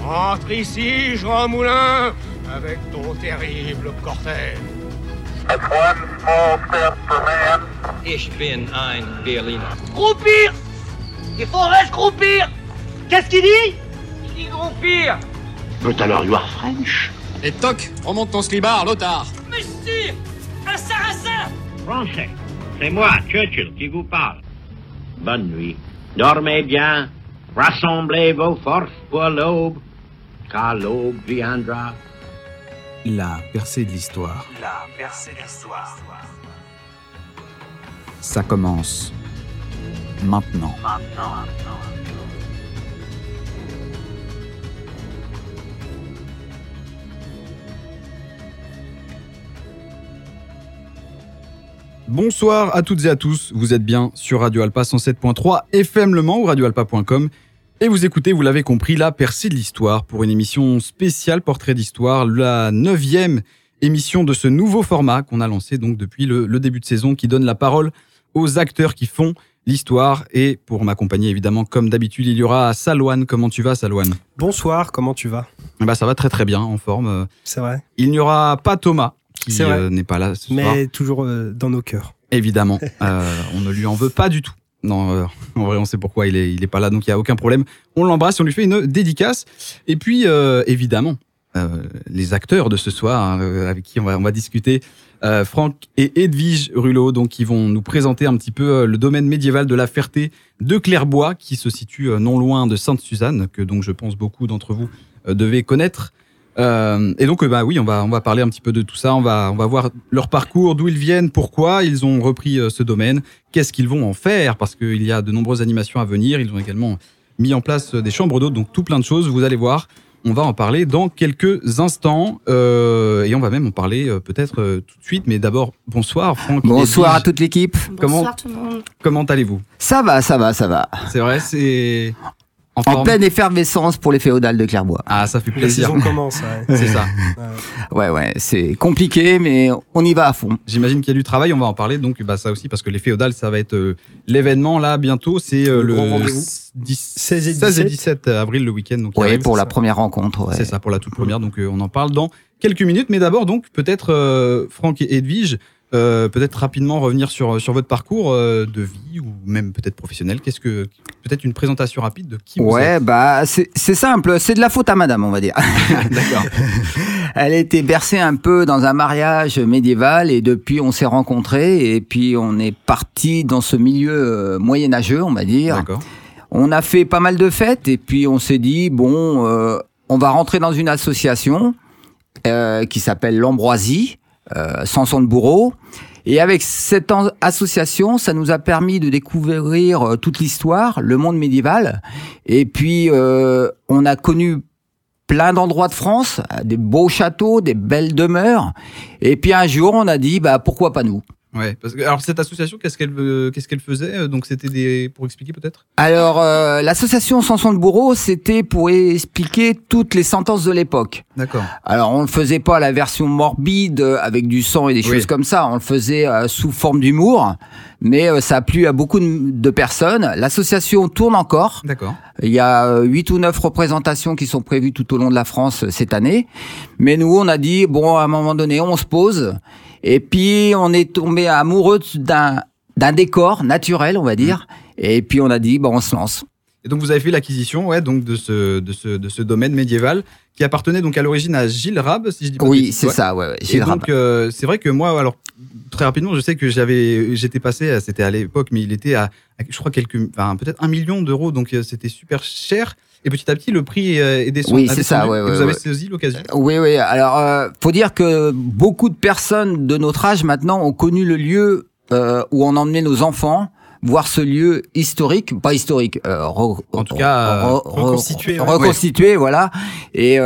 Entre ici, Jean Moulin, avec ton terrible cortège. That's one small step for man. Ich bin ein Berliner. Groupir! Il faudrait se groupir! Qu'est-ce qu'il dit? Il dit groupir! But alors you are French? Et toc, remonte ton slibard, Lothar. Monsieur! Un sarrasin! Français. C'est moi, Churchill, qui vous parle. Bonne nuit. Dormez bien. Rassemblez vos forces pour l'aube, car l'aube viendra. La percée de l'histoire. La percée de l'histoire. Ça commence maintenant. Bonsoir à toutes et à tous, vous êtes bien sur Radio Alpa 107.3 FM Le Mans ou radioalpa.com et vous écoutez, vous l'avez compris, la percée de l'histoire pour une émission spéciale Portrait d'Histoire, la 9e émission de ce nouveau format qu'on a lancé donc depuis le début de saison qui donne la parole aux acteurs qui font l'histoire. Et pour m'accompagner évidemment comme d'habitude, il y aura Salouane. Comment tu vas, Salouane ? Bonsoir, comment tu vas ? Bah, ça va très très bien, en forme. C'est vrai. Il n'y aura pas Thomas qui n'est pas là ce soir. Mais toujours dans nos cœurs. Évidemment, on ne lui en veut pas du tout. Non, en vrai, on sait pourquoi il est pas là, donc il n'y a aucun problème. On l'embrasse, on lui fait une dédicace. Et puis, évidemment, les acteurs de ce soir, avec qui on va discuter, Franck et Edwige Rulot, donc qui vont nous présenter un petit peu le domaine médiéval de la Ferté de Clairbois, qui se situe non loin de Sainte-Suzanne, que donc je pense beaucoup d'entre vous devez connaître. Et donc, oui, on va parler un petit peu de tout ça. On va voir leur parcours, d'où ils viennent, pourquoi ils ont repris ce domaine, qu'est-ce qu'ils vont en faire, parce qu'il y a de nombreuses animations à venir. Ils ont également mis en place des chambres d'hôtes, donc tout plein de choses. Vous allez voir, on va en parler dans quelques instants. Et on va même en parler peut-être tout de suite. Mais d'abord, bonsoir Franck. Bonsoir à toute l'équipe. Bonsoir tout le monde. Comment allez-vous ? Ça va. C'est vrai, c'est... En pleine effervescence pour les féodales de Clairbois. Ah, ça fait plaisir. La saison commence, ouais. C'est ça. Ouais, c'est compliqué, mais on y va à fond. J'imagine qu'il y a du travail, on va en parler. Donc, ça aussi, parce que les féodales, ça va être l'événement, là, bientôt. C'est le 16 et 17 avril, le week-end. Oui, pour la première rencontre. Ouais. C'est ça, pour la toute première. Donc, on en parle dans quelques minutes. Mais d'abord, donc, peut-être, Franck et Edwige, peut-être rapidement revenir sur votre parcours de vie ou même peut-être professionnel. Peut-être une présentation rapide de qui vous êtes. Ouais, c'est simple, c'est de la faute à madame, on va dire. D'accord. Elle a été bercée un peu dans un mariage médiéval et depuis on s'est rencontrés et puis on est parti dans ce milieu moyenâgeux, on va dire. D'accord. On a fait pas mal de fêtes et puis on s'est dit on va rentrer dans une association qui s'appelle l'Ambroisie. Samson de Bourreau. Et avec cette association, ça nous a permis de découvrir toute l'histoire, le monde médiéval. Et puis, on a connu plein d'endroits de France, des beaux châteaux, des belles demeures. Et puis un jour, on a dit, pourquoi pas nous ? Ouais, parce que, alors cette association, qu'est-ce qu'elle faisait ? Donc c'était pour expliquer peut-être ? Alors l'association Samson de Bourreau, c'était pour expliquer toutes les sentences de l'époque. D'accord. Alors on ne faisait pas la version morbide avec du sang et des choses comme ça, on le faisait sous forme d'humour, mais ça a plu à beaucoup de personnes. L'association tourne encore. D'accord. Il y a 8 ou 9 représentations qui sont prévues tout au long de la France cette année. Mais nous, on a dit, à un moment donné, on se pose. Et puis, on est tombé amoureux d'un décor naturel, on va dire. Et puis, on a dit, on se lance. Et donc, vous avez fait l'acquisition, donc de ce domaine médiéval qui appartenait donc à l'origine à Gilles Rab, si je dis pas de bêtises. Oui, c'est ça, ouais. Gilles Rab. Et donc, c'est vrai que moi, alors, très rapidement, je sais que j'étais passé, c'était à l'époque, mais il était à je crois peut-être 1 million d'euros, donc c'était super cher. Et petit à petit, le prix est descendu. Oui, c'est ça, ouais. Vous avez saisi l'occasion. Oui. Alors, faut dire que beaucoup de personnes de notre âge maintenant ont connu le lieu où on emmenait nos enfants voir ce lieu historique, pas historique, en tout cas reconstitué, voilà. Et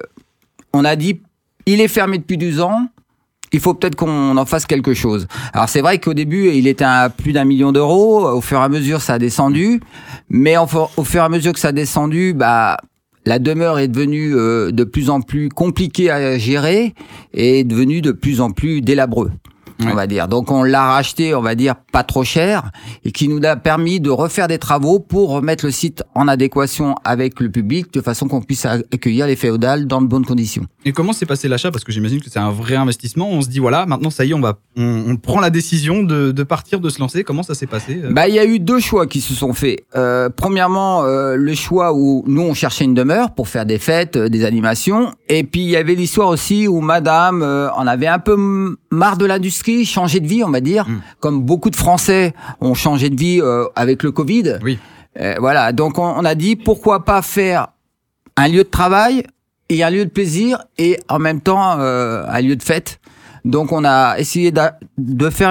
on a dit, il est fermé depuis 2 ans. Il faut peut-être qu'on en fasse quelque chose. Alors c'est vrai qu'au début, il était à plus d'1 million d'euros. Au fur et à mesure, ça a descendu. Mais au fur et à mesure que ça a descendu, la demeure est devenue de plus en plus compliquée à gérer et est devenue de plus en plus délabreux. on va dire. Donc on l'a racheté, on va dire, pas trop cher, et qui nous a permis de refaire des travaux pour remettre le site en adéquation avec le public, de façon qu'on puisse accueillir les féodales dans de bonnes conditions. Et comment s'est passé l'achat? Parce que j'imagine que c'est un vrai investissement. On se dit, voilà, maintenant ça y est, on prend la décision de partir, de se lancer. Comment ça s'est passé? Il y a eu deux choix qui se sont faits. Premièrement, le choix où nous on cherchait une demeure pour faire des fêtes, des animations, et puis il y avait l'histoire aussi où madame en avait un peu marre de l'industrie, changé de vie, on va dire, comme beaucoup de Français ont changé de vie avec le Covid. Oui. Voilà, donc on a dit pourquoi pas faire un lieu de travail et un lieu de plaisir et en même temps un lieu de fête. Donc on a essayé de faire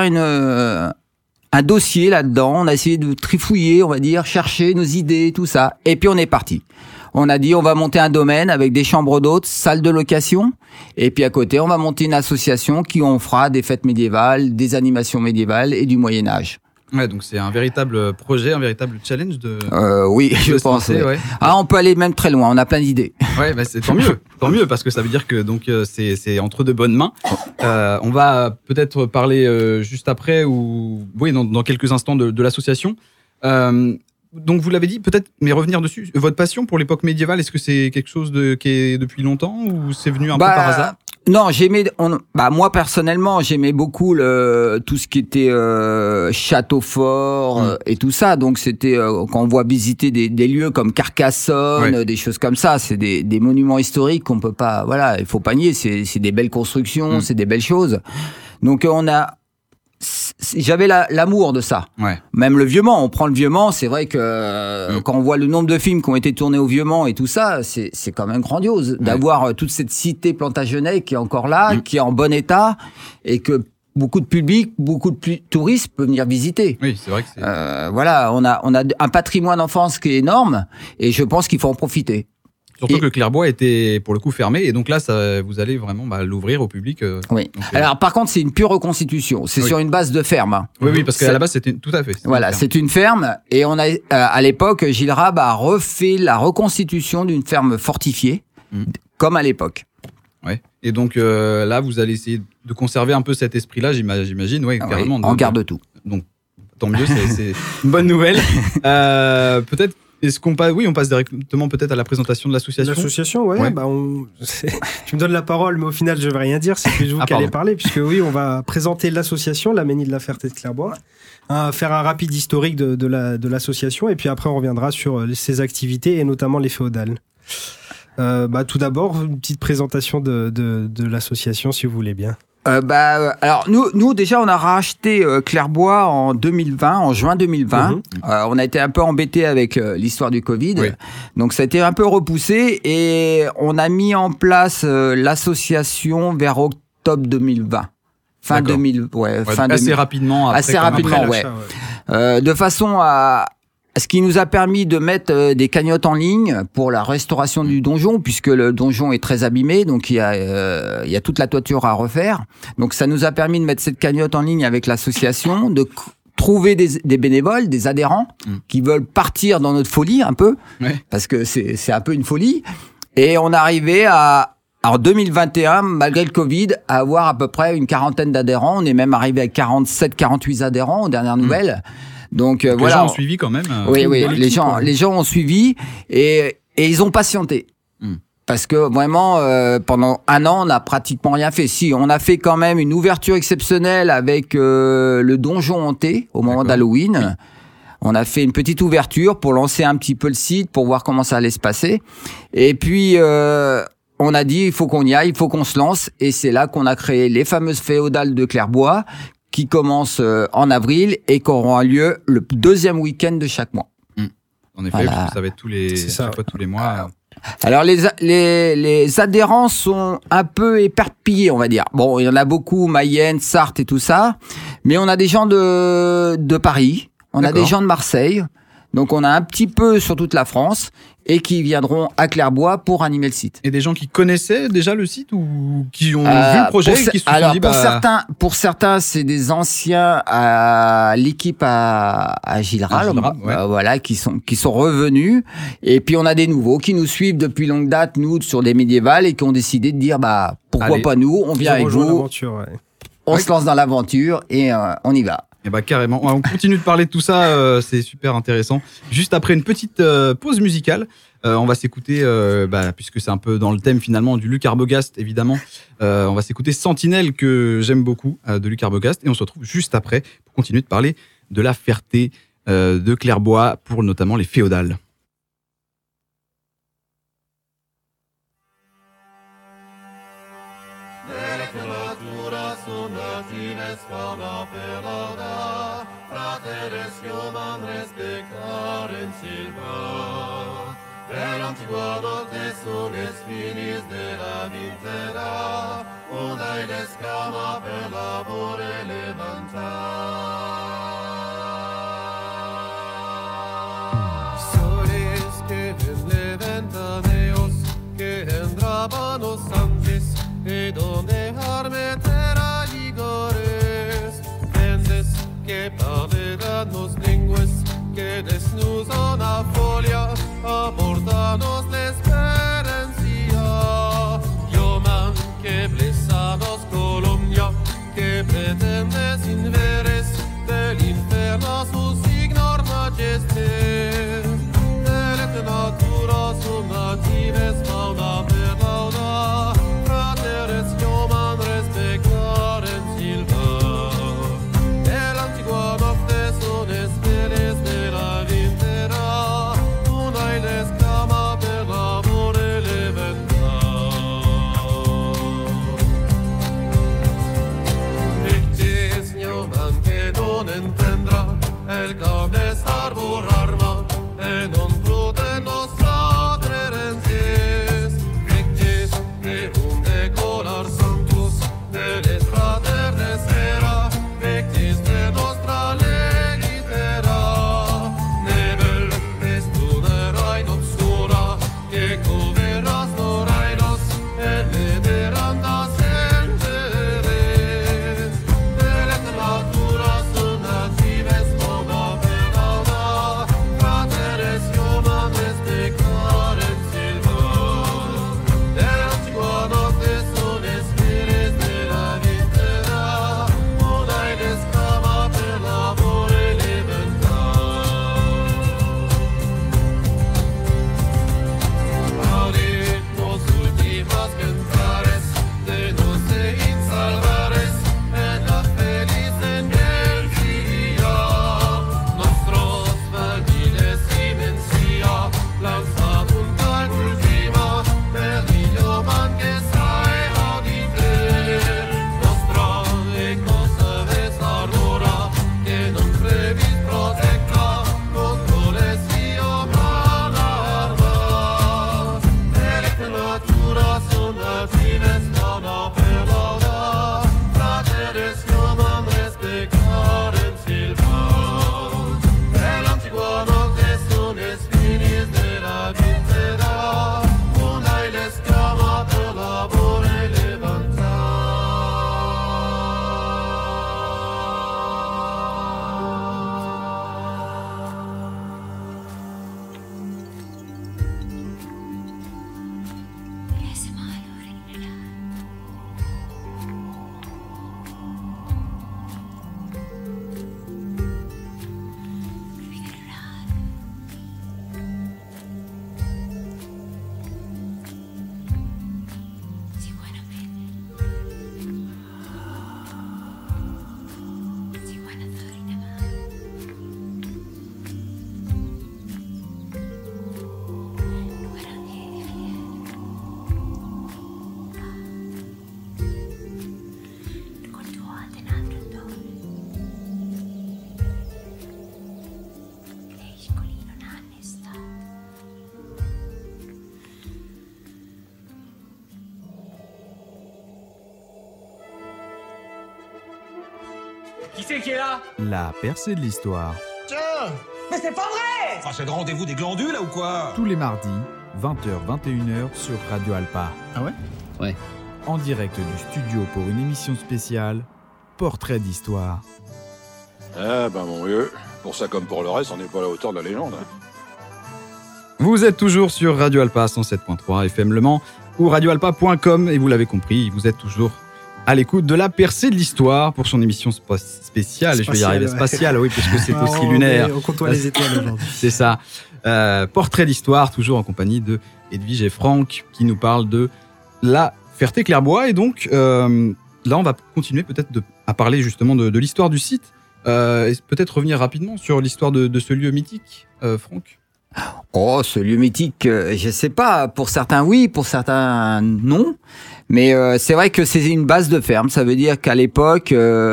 un dossier là-dedans, on a essayé de trifouiller, on va dire, chercher nos idées, tout ça, et puis on est parti. On a dit on va monter un domaine avec des chambres d'hôtes, salles de location, et puis à côté on va monter une association qui on fera des fêtes médiévales, des animations médiévales et du Moyen-Âge. Ouais, donc c'est un véritable projet, un véritable challenge oui, je pense. Ouais. Ah, on peut aller même très loin, on a plein d'idées. Ouais, c'est tant mieux, parce que ça veut dire que donc c'est entre de bonnes mains. On va peut-être parler juste après ou dans quelques instants de l'association. Donc vous l'avez dit, peut-être, mais revenir dessus. Votre passion pour l'époque médiévale, est-ce que c'est quelque chose qui est depuis longtemps ou c'est venu un peu par hasard? Non, moi personnellement, j'aimais beaucoup tout ce qui était château fort et tout ça. Donc c'était quand on voit visiter des lieux comme Carcassonne, des choses comme ça, c'est des monuments historiques qu'on peut pas. Voilà, il faut pas nier. C'est des belles constructions, c'est des belles choses. Donc j'avais l'amour de ça. Ouais. Même le Vieux-Mans, on prend le Vieux-Mans, c'est vrai que quand on voit le nombre de films qui ont été tournés au Vieux-Mans et tout ça, c'est quand même grandiose d'avoir toute cette cité Plantagenet qui est encore là, qui est en bon état et que beaucoup de public, beaucoup de touristes peuvent venir visiter. Oui, c'est vrai que c'est... voilà, on a un patrimoine d'enfance qui est énorme et je pense qu'il faut en profiter. Surtout que Clairbois était pour le coup fermé et donc là vous allez vraiment l'ouvrir au public. Oui. Donc, alors par contre c'est une pure reconstitution, c'est sur une base de ferme. Hein. Oui, parce qu'à la base c'était tout à fait. Voilà, c'est une ferme et on a à l'époque Gilles Rab a refait la reconstitution d'une ferme fortifiée comme à l'époque. Ouais. Et donc là vous allez essayer de conserver un peu cet esprit-là, j'imagine, carrément. On garde tout. Donc tant mieux, c'est une bonne nouvelle. Peut-être. Est-ce qu'on passe directement peut-être à la présentation de l'association? L'association, tu me donnes la parole, mais au final, je ne vais rien dire. C'est plus vous qui allez parler, puisque on va présenter l'association, la Ménie de la Ferté de Clairbois, faire un rapide historique de l'association, et puis après, on reviendra sur ses activités, et notamment les féodales. Tout d'abord, une petite présentation de l'association, si vous voulez bien. Alors nous déjà on a racheté Clairbois en juin 2020. On a été un peu embêtés avec l'histoire du Covid, donc ça a été un peu repoussé et on a mis en place l'association vers octobre 2020. Assez rapidement. De façon à ce qui nous a permis de mettre des cagnottes en ligne pour la restauration du donjon, puisque le donjon est très abîmé, donc il y a toute la toiture à refaire. Donc ça nous a permis de mettre cette cagnotte en ligne avec l'association, de trouver des bénévoles, des adhérents qui veulent partir dans notre folie un peu, parce que c'est un peu une folie. Et on est arrivé en 2021, malgré le Covid, à avoir à peu près une quarantaine d'adhérents. On est même arrivé à 47-48 adhérents aux dernières nouvelles. Donc les gens ont suivi quand même. Oui, les gens ont suivi et ils ont patienté. Parce que vraiment, pendant un an, on n'a pratiquement rien fait. Si, on a fait quand même une ouverture exceptionnelle avec le donjon hanté au moment d'Halloween. On a fait une petite ouverture pour lancer un petit peu le site, pour voir comment ça allait se passer. Et puis, on a dit, il faut qu'on y aille, il faut qu'on se lance. Et c'est là qu'on a créé les fameuses féodales de Clairbois, qui commence en avril et qui auront lieu le deuxième week-end de chaque mois. En effet, parce que ça va être tous les mois. Alors les adhérents sont un peu éparpillés, on va dire. Bon, il y en a beaucoup, Mayenne, Sarthe et tout ça, mais on a des gens de Paris, on a des gens de Marseille, donc on a un petit peu sur toute la France et qui viendront à Clairbois pour animer le site. Et des gens qui connaissaient déjà le site ou qui ont vu le projet et qui se sont dit pour certains, c'est des anciens à l'équipe à Gilles Rab, voilà, qui sont revenus. Et puis on a des nouveaux qui nous suivent depuis longue date, nous, sur des médiévales et qui ont décidé de dire pourquoi pas nous, on vient avec vous. on se lance dans l'aventure et on y va. Et bah carrément, on continue de parler de tout ça, c'est super intéressant. Juste après une petite pause musicale, on va s'écouter, puisque c'est un peu dans le thème finalement du Luc Arbogast évidemment, on va s'écouter Sentinelle que j'aime beaucoup de Luc Arbogast et on se retrouve juste après pour continuer de parler de la Ferté de Clairbois pour notamment les féodales. E donde armetera ligores, vendes que paveran nos lingües, que desnudan a folia, abordanos la esperanza. Yo man que blisados Colombia, que pretende sin veres del inferno sus ignor majestés. Elet natura sum natives mauda per lauda, frateres ioman respectaren silva. El antigua nocte son esperes de la vintera, una il escama per labore leventa. Ectis ioman que non entendrà el cables arbor arma, e non prute nostra crerencies. Ectis que unde colar sanctus de les fraternes era, ectis de nostra legitera. Nebel estunera in obscura, que coveras norainos, et lederandas enteres. Delet natura sunt natives moda perauda, frateres ioman respectaren silva. Del antigua nocte son esperes de la vintera, una il escama per labore leventa. Aurit nos ultimas cantares, de nos se insalvares, en la feliz en el día. Nostros vagiles imensia, lanzabunt al ultima, per l'ioman que sae audite. Nostra e cosa ves ardora, que non previs protecta, controles ioman arma. Elec natura sunt natives fauna per lauda, frateres ioman respectaren silva. El antigua nocte son espinis de la vintera, una il escama per labore levanta. Qui c'est qui est là? La percée de l'histoire. Tiens! Mais c'est pas vrai! Ah, c'est le rendez-vous des glandules, là, ou quoi? Tous les mardis, 20h-21h sur Radio Alpa. Ah ouais? Ouais. En direct du studio pour une émission spéciale, Portrait d'histoire. Ah ben mon vieux, pour ça comme pour le reste, on n'est pas à la hauteur de la légende. Hein. Vous êtes toujours sur Radio Alpa 107.3 FM Le Mans ou radioalpa.com et vous l'avez compris, vous êtes toujours à l'écoute de la percée de l'histoire pour son émission spéciale. Je vais y arriver, spatiale, oui, parce que c'est aussi lunaire. On côtoie les étoiles aujourd'hui. C'est ça. Portrait d'histoire, toujours en compagnie de Edwige et Franck, qui nous parlent de la Ferté-Clairbois. Et donc, là, on va continuer peut-être à parler justement de l'histoire du site. Et peut-être revenir rapidement sur l'histoire de ce lieu mythique, Franck. Oh, ce lieu mythique, je sais pas. Pour certains, oui, pour certains, non. Mais c'est vrai que c'est une base de ferme. Ça veut dire qu'à l'époque,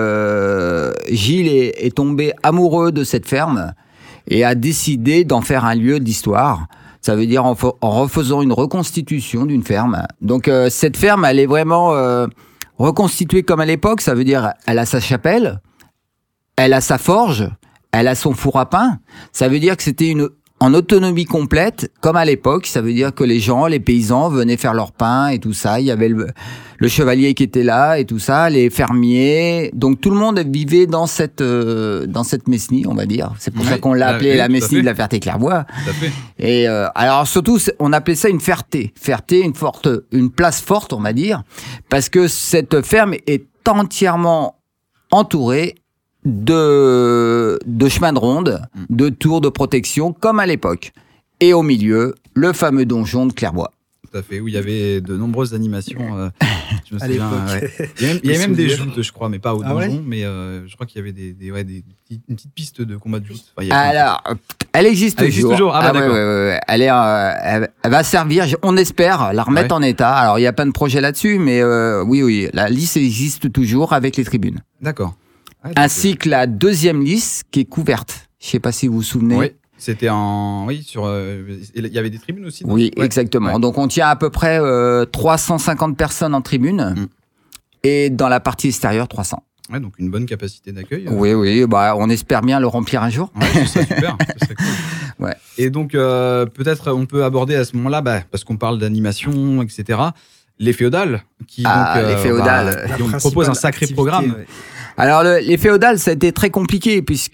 Gilles est tombé amoureux de cette ferme et a décidé d'en faire un lieu d'histoire. Ça veut dire en refaisant une reconstitution d'une ferme. Donc cette ferme, elle est vraiment reconstituée comme à l'époque. Ça veut dire elle a sa chapelle, elle a sa forge, elle a son four à pain. Ça veut dire que c'était en autonomie complète, comme à l'époque. Ça veut dire que les gens, les paysans venaient faire leur pain et tout ça. Il y avait le chevalier qui était là et tout ça, les fermiers. Donc tout le monde vivait dans cette Mesnie, on va dire. C'est pour ça qu'on l'a appelée la Mesnie de la Ferté-Clairbois. Et alors surtout, on appelait ça une ferté. Ferté, une place forte, on va dire, parce que cette ferme est entièrement entourée de chemins de ronde, de tours de protection, comme à l'époque. Et au milieu, le fameux donjon de Clairbois. Tout à fait, où il y avait de nombreuses animations. Je me souviens. Il y avait même des joutes, je crois, mais pas au donjon. Mais je crois qu'il y avait une petite piste de combat de joutes. Enfin, alors, elle existe toujours. Ah, bah, d'accord. Ouais. Elle va servir, on espère, la remettre en état. Alors, il y a plein de projets là-dessus, mais oui, la liste existe toujours avec les tribunes. D'accord. Ainsi que la deuxième liste qui est couverte. Je ne sais pas si vous vous souvenez. Oui, c'était il y avait des tribunes aussi. Oui, exactement. Ouais. Donc on tient à peu près 350 personnes en tribune et dans la partie extérieure 300. Ouais, donc une bonne capacité d'accueil. Oui, on espère bien le remplir un jour. Ouais, ce serait super, ce serait cool. Ouais. Et donc peut-être on peut aborder à ce moment-là, parce qu'on parle d'animation, etc., les féodales qui proposent un sacré programme. Ouais. Alors les féodales, ça a été très compliqué puisque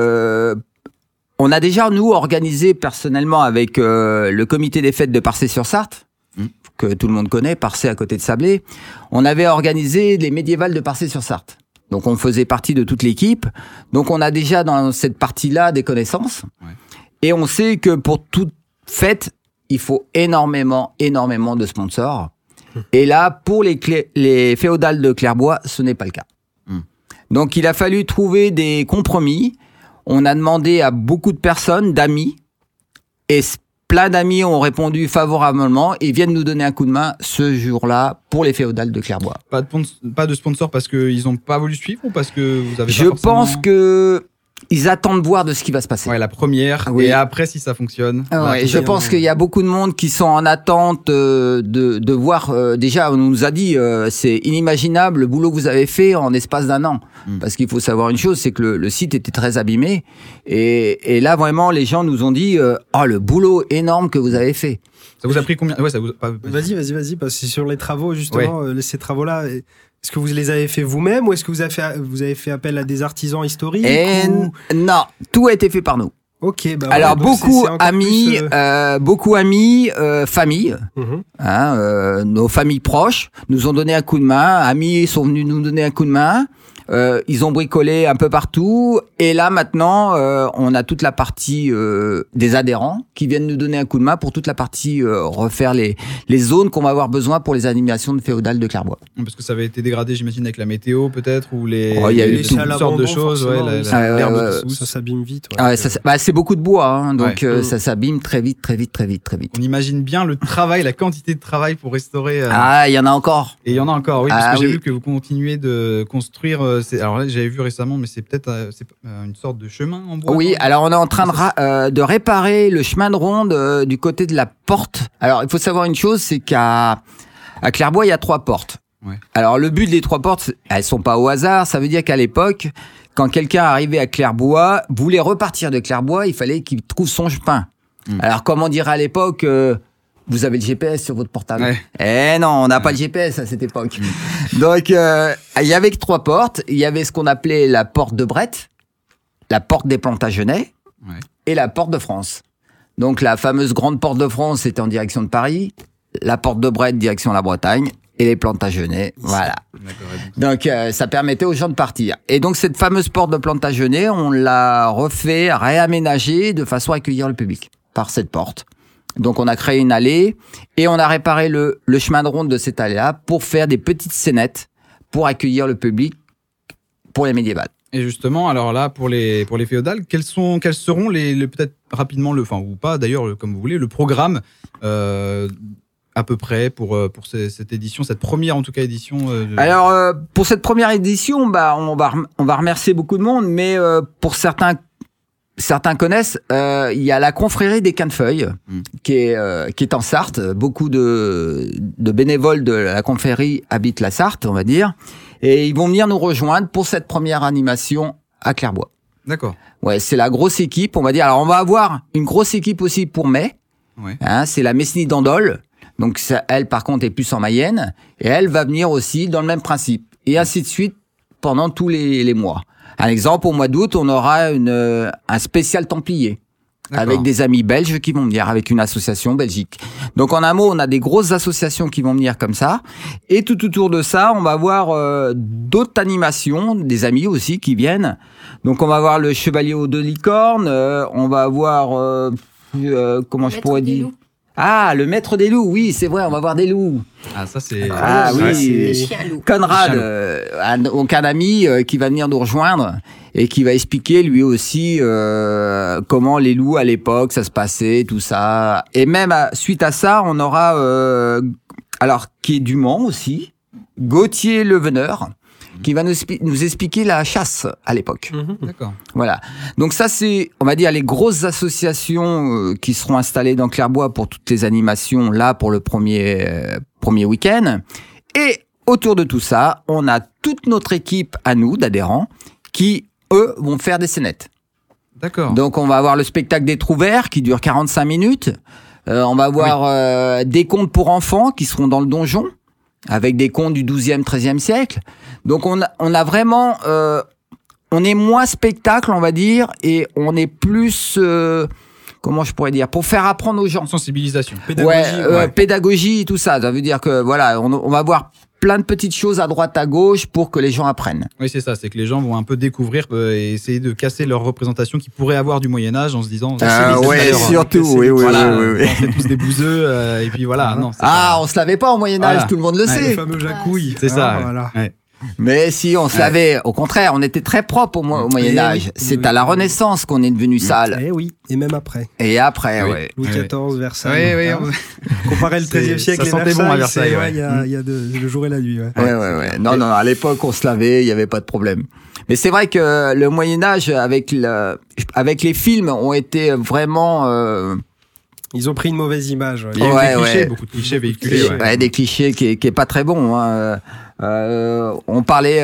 on a déjà nous organisé personnellement avec le comité des fêtes de Parcé-sur-Sarthe, que tout le monde connaît, Parcé à côté de Sablé. On avait organisé les médiévales de Parcé-sur-Sarthe. Donc on faisait partie de toute l'équipe. Donc on a déjà dans cette partie-là des connaissances. Ouais. Et on sait que pour toute fête, il faut énormément de sponsors. Et là, pour les féodales de Clairbois, ce n'est pas le cas. Donc, il a fallu trouver des compromis. On a demandé à beaucoup de personnes, d'amis, et plein d'amis ont répondu favorablement et viennent nous donner un coup de main ce jour-là pour les féodales de Clairbois. Pas de sponsors parce qu'ils n'ont pas voulu suivre ou parce que vous avez Je pense que ils attendent voir de ce qui va se passer. Ouais, la première, et après, si ça fonctionne. Ouais, je pense qu'il y a beaucoup de monde qui sont en attente de voir. Déjà, on nous a dit, c'est inimaginable le boulot que vous avez fait en espace d'un an. Parce qu'il faut savoir une chose, c'est que le site était très abîmé. Et là, vraiment, les gens nous ont dit, le boulot énorme que vous avez fait. Ça vous a pris combien? Vas-y, parce que c'est sur les travaux, justement, ces travaux-là. Est-ce que vous les avez fait vous-même ou est-ce que vous avez fait appel à des artisans historiques Non, tout a été fait par nous. Ok. Alors beaucoup amis, familles, nos familles proches nous ont donné un coup de main. Amis sont venus nous donner un coup de main. Ils ont bricolé un peu partout. Et là, maintenant, on a toute la partie des adhérents qui viennent nous donner un coup de main pour toute la partie refaire les zones qu'on va avoir besoin pour les animations de féodales de Clairbois. Parce que ça avait été dégradé, j'imagine, avec la météo, peut-être, ou les il y a eu toutes sortes de choses. L'herbe ça s'abîme vite. C'est beaucoup de bois, donc ça s'abîme très vite. On imagine bien le travail, la quantité de travail pour restaurer. Il y en a encore. Et il y en a encore, oui, parce que j'ai vu que vous continuez de construire. Alors là, j'avais vu récemment, mais c'est peut-être une sorte de chemin en bois. Oui, alors on est en train de réparer le chemin de ronde du côté de la porte. Alors il faut savoir une chose, c'est qu'à Clairbois, il y a 3 portes. Ouais. Alors le but des 3 portes, elles sont pas au hasard. Ça veut dire qu'à l'époque, quand quelqu'un arrivait à Clairbois, voulait repartir de Clairbois, il fallait qu'il trouve son chemin. Alors comme on dirait à l'époque... vous avez le GPS sur votre portable. Ouais. Eh non, on n'a pas le GPS à cette époque. Donc, il y avait 3 portes. Il y avait ce qu'on appelait la porte de Brette, la porte des Plantagenets et la porte de France. Donc, la fameuse grande porte de France était en direction de Paris, la porte de Brette direction la Bretagne et les Plantagenets. Voilà. Donc, ça permettait aux gens de partir. Et donc, cette fameuse porte de Plantagenet, on l'a refait, réaménagée de façon à accueillir le public par cette porte. Donc, on a créé une allée et on a réparé le chemin de ronde de cette allée-là pour faire des petites scénettes pour accueillir le public pour les médiévales. Et justement, alors là, pour les féodales, quels seront les peut-être rapidement ou pas d'ailleurs, comme vous voulez, le programme à peu près pour cette édition, cette première en tout cas édition. Alors pour cette première édition, on va remercier beaucoup de monde, mais pour certains connaissent, il y a la confrérie des Quintefeuilles qui est en Sarthe. Beaucoup de bénévoles de la confrérie habitent la Sarthe, on va dire. Et ils vont venir nous rejoindre pour cette première animation à Clairbois. D'accord. Ouais, c'est la grosse équipe, on va dire. Alors, on va avoir une grosse équipe aussi pour mai. Ouais. Hein, c'est la Messenie d'Andol. Donc, ça, elle, par contre, est plus en Mayenne. Et elle va venir aussi dans le même principe. Et ainsi de suite pendant tous les mois. Un exemple, au mois d'août, on aura un spécial Templier. Avec des amis belges qui vont venir, avec une association belgique. Donc en un mot, on a des grosses associations qui vont venir comme ça. Et tout autour de ça, on va avoir d'autres animations, des amis aussi qui viennent. Donc on va avoir le Chevalier aux 2 licornes, on va avoir... comment je pourrais dire ? Ah, le maître des loups, oui, c'est vrai, on va voir des loups. Ah, ça c'est... Ah oui, Conrad, un ami qui va venir nous rejoindre et qui va expliquer lui aussi comment les loups à l'époque, ça se passait, tout ça. Et même suite à ça, on aura, alors qui est du Mans aussi, Gauthier Leveneur, qui va nous expliquer la chasse à l'époque. D'accord. Voilà. Donc ça, c'est, on va dire, les grosses associations qui seront installées dans Clairbois pour toutes les animations, là, pour le premier week-end. Et autour de tout ça, on a toute notre équipe à nous, d'adhérents, qui, eux, vont faire des scénettes. D'accord. Donc on va avoir le spectacle des Trous Verts qui dure 45 minutes. On va avoir des contes pour enfants qui seront dans le donjon, avec des contes du 12e, 13e siècle. Donc on a vraiment... on est moins spectacle, on va dire, et on est plus... comment je pourrais dire ? Pour faire apprendre aux gens. Sensibilisation. Pédagogie. Pédagogie, tout ça. Ça veut dire que, voilà, on va voir plein de petites choses à droite, à gauche pour que les gens apprennent. Oui, c'est ça. C'est que les gens vont un peu découvrir et essayer de casser leur représentation qu'ils pourraient avoir du Moyen-Âge en se disant... ouais, surtout, oui. C'est tous des bouseux, et puis voilà. Non, on se lavait pas au Moyen-Âge, tout le monde le sait. Le fameux jacouille. C'est ça. Voilà. Ouais. Mais si on se lavait, au contraire, on était très propre au Moyen-Âge. Oui, c'est à la Renaissance qu'on est devenu sale. Et oui, et même après. Et après, ouais. Louis XIV, Versailles. Comparer le XIIIe siècle et sentait bon à Versailles. Il y a le jour et la nuit. Ouais. Non, à l'époque, on se lavait, il n'y avait pas de problème. Mais c'est vrai que le Moyen-Âge, avec les films, ont été vraiment... Ils ont pris une mauvaise image. Il y a eu des clichés, beaucoup de clichés véhiculés. Ouais, des clichés qui est pas très bon. Hein. On parlait,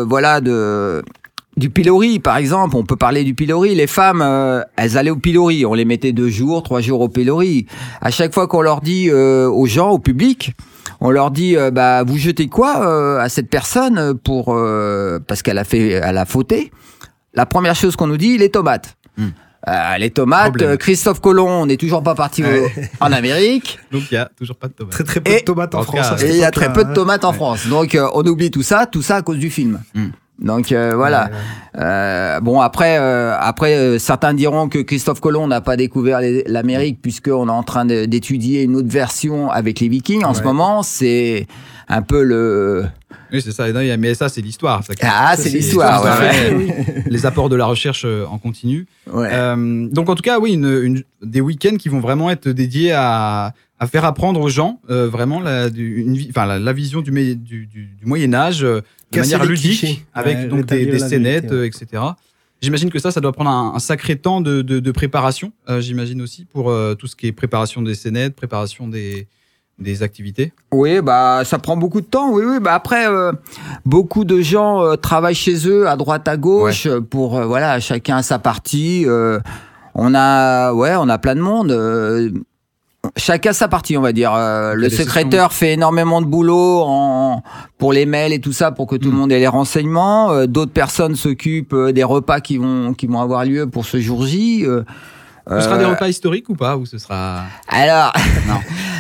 du pilori, par exemple. On peut parler du pilori. Les femmes, elles allaient au pilori. On les mettait 2 jours, 3 jours au pilori. À chaque fois qu'on leur dit aux gens, au public, on leur dit, vous jetez quoi à cette personne parce qu'elle a fauté. La première chose qu'on nous dit, les tomates. Les tomates, Christophe Colomb, on n'est toujours pas parti en Amérique. Donc il y a toujours pas de tomates. Très peu de tomates en France. Et il y a très peu de tomates en France. Donc on oublie tout ça à cause du film. Donc voilà. Bon après certains diront que Christophe Colomb n'a pas découvert l'Amérique puisqu'on est en train d'étudier une autre version avec les Vikings en ce moment. C'est un peu le... Oui, c'est ça. Mais ça, c'est l'histoire. C'est l'histoire. Les apports de la recherche en continu. Ouais. Donc, en tout cas, oui, des week-ends qui vont vraiment être dédiés à faire apprendre aux gens vraiment la vision du Moyen-Âge de manière ludique, avec donc des scénettes, etc. J'imagine que ça doit prendre un sacré temps de préparation, j'imagine aussi, pour tout ce qui est préparation des scénettes, préparation des activités. Oui, ça prend beaucoup de temps. Oui. Après, beaucoup de gens travaillent chez eux, à droite, à gauche, pour chacun a sa partie. On a plein de monde. Chacun sa partie, on va dire. Le secrétaire fait énormément de boulot pour les mails et tout ça, pour que tout le monde ait les renseignements. D'autres personnes s'occupent des repas qui vont avoir lieu pour ce jour J. Ce sera des repas historiques ou pas, ou ce sera... Alors, non.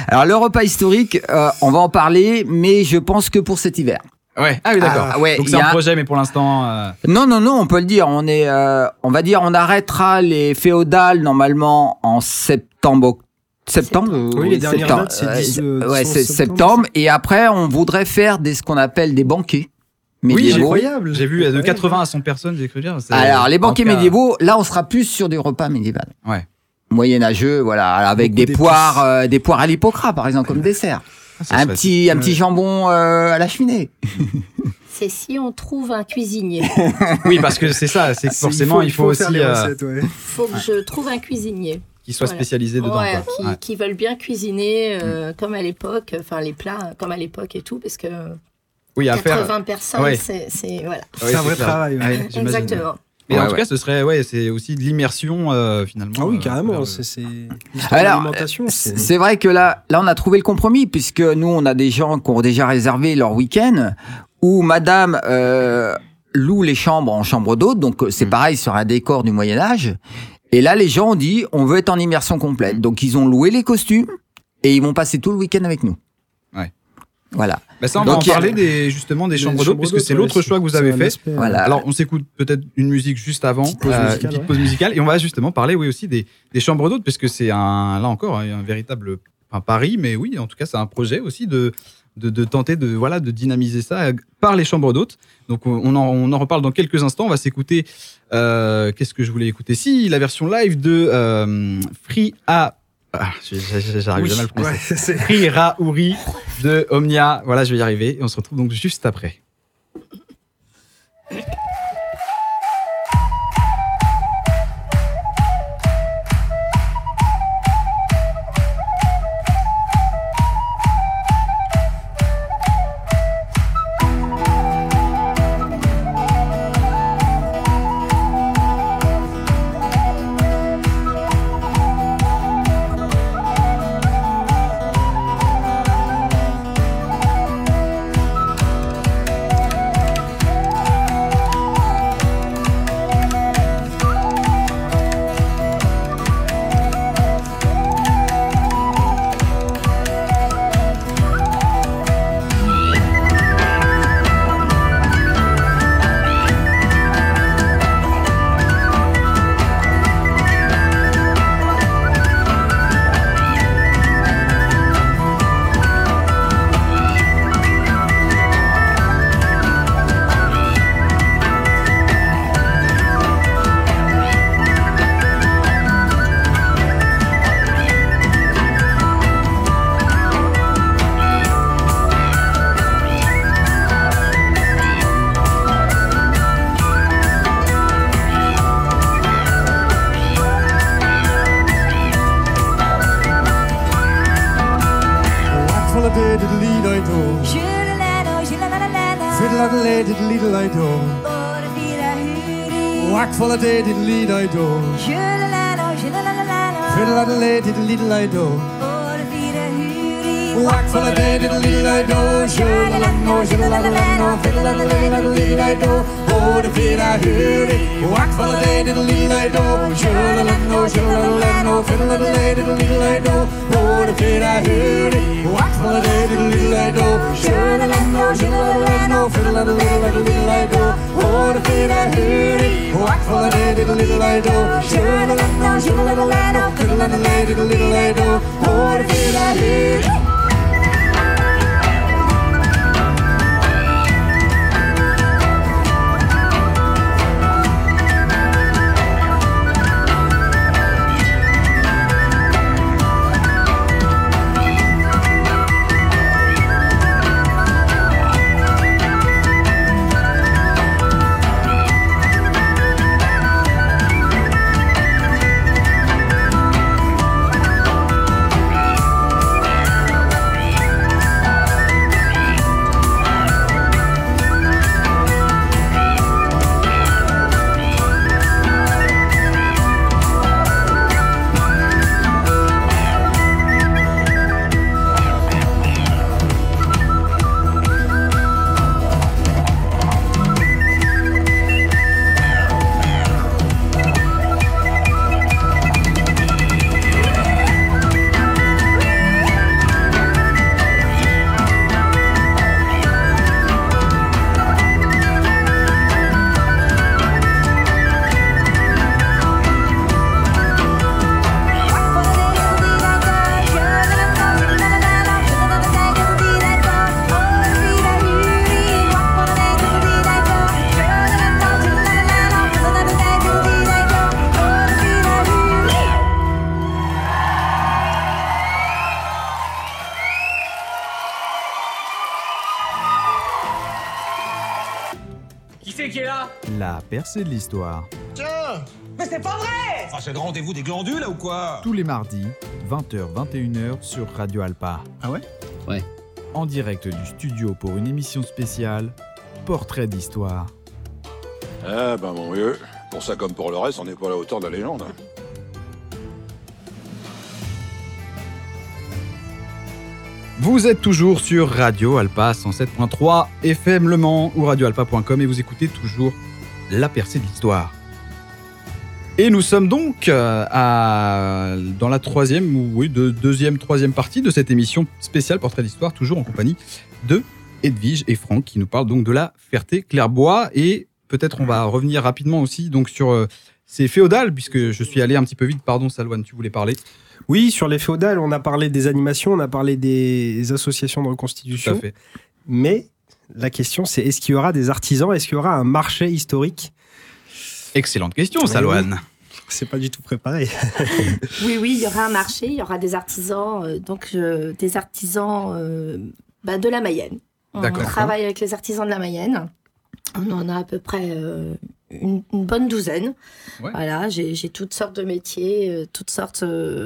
Alors le repas historique, on va en parler, mais je pense que pour cet hiver. Ouais. Ah oui, d'accord. Ouais, donc c'est un projet, mais pour l'instant. Non, on peut le dire. On est, on va dire, on arrêtera les féodales normalement en septembre. Oui, les dernières dates, c'est septembre. Et après, on voudrait faire ce qu'on appelle des banquets médiévaux. Oui, incroyable. J'ai vu de 80 à 100 personnes, j'ai cru dire. Alors, les banquets médiévaux, là, on sera plus sur des repas médiévaux. Ouais. Moyenâgeux, voilà, avec des poires à l'hypocras, par exemple, comme dessert. Un petit jambon à la cheminée. C'est si on trouve un cuisinier. Oui, parce que c'est ça, c'est que forcément il faut aussi. Il faut que je trouve un cuisinier. Qui soit spécialisé dedans. Ouais, qui veulent bien cuisiner comme à l'époque, enfin les plats comme à l'époque et tout, parce que 80 personnes, c'est voilà. C'est un vrai travail. Exactement. Mais en tout cas, ce serait, c'est aussi de l'immersion finalement. Ah oui, carrément. C'est l'alimentation. C'est vrai que là, on a trouvé le compromis puisque nous, on a des gens qui ont déjà réservé leur week-end où Madame loue les chambres en chambre d'hôte, donc c'est pareil sur un décor du Moyen Âge. Et là, les gens ont dit, on veut être en immersion complète. Donc ils ont loué les costumes et ils vont passer tout le week-end avec nous. Ouais. Voilà. Bah ça, on va en parler justement des chambres d'hôte, puisque c'est l'autre choix que vous avez fait. Voilà. Alors, on s'écoute peut-être une musique juste avant, une petite pause musicale, et on va justement parler, aussi des chambres d'hôte, parce que c'est là encore, un véritable pari, mais oui, en tout cas, c'est un projet aussi de tenter de dynamiser ça par les chambres d'hôtes. Donc, on en reparle dans quelques instants. On va s'écouter, qu'est-ce que je voulais écouter? La version live de Free A. J'arrive jamais à le prononcer. Free Raouri de Omnia. Voilà, je vais y arriver. Et on se retrouve donc juste après. c'est qui est là? La percée de l'histoire. Tiens! Mais c'est pas vrai! Ah, c'est le rendez-vous des glandus, là, ou quoi? Tous les mardis, 20h-21h sur Radio Alpa. Ah ouais? Ouais. En direct du studio pour une émission spéciale, Portrait d'histoire. Ah, ben mon vieux, pour ça comme pour le reste, on n'est pas à la hauteur de la légende. Vous êtes toujours sur Radio Alpa 107.3 FM Le Mans ou radioalpa.com et vous écoutez toujours La percée de l'histoire. Et nous sommes donc dans la troisième partie de cette émission spéciale Portrait d'histoire, toujours en compagnie de Edwige et Franck qui nous parlent donc de la Ferté-Clairbois. Et peut-être on va revenir rapidement aussi donc sur ces féodales, puisque je suis allé un petit peu vite. Pardon Salouane, tu voulais parler? Oui, sur les féodales, on a parlé des animations, on a parlé des associations de reconstitution. Tout à fait. Mais la question, c'est est-ce qu'il y aura des artisans? Est-ce qu'il y aura un marché historique? Excellente question, Salouane. C'est pas du tout préparé. Oui, il y aura un marché, il y aura des artisans, des artisans de la Mayenne. On travaille avec les artisans de la Mayenne. On en a à peu près une bonne douzaine. Ouais. Voilà, j'ai toutes sortes de métiers, toutes sortes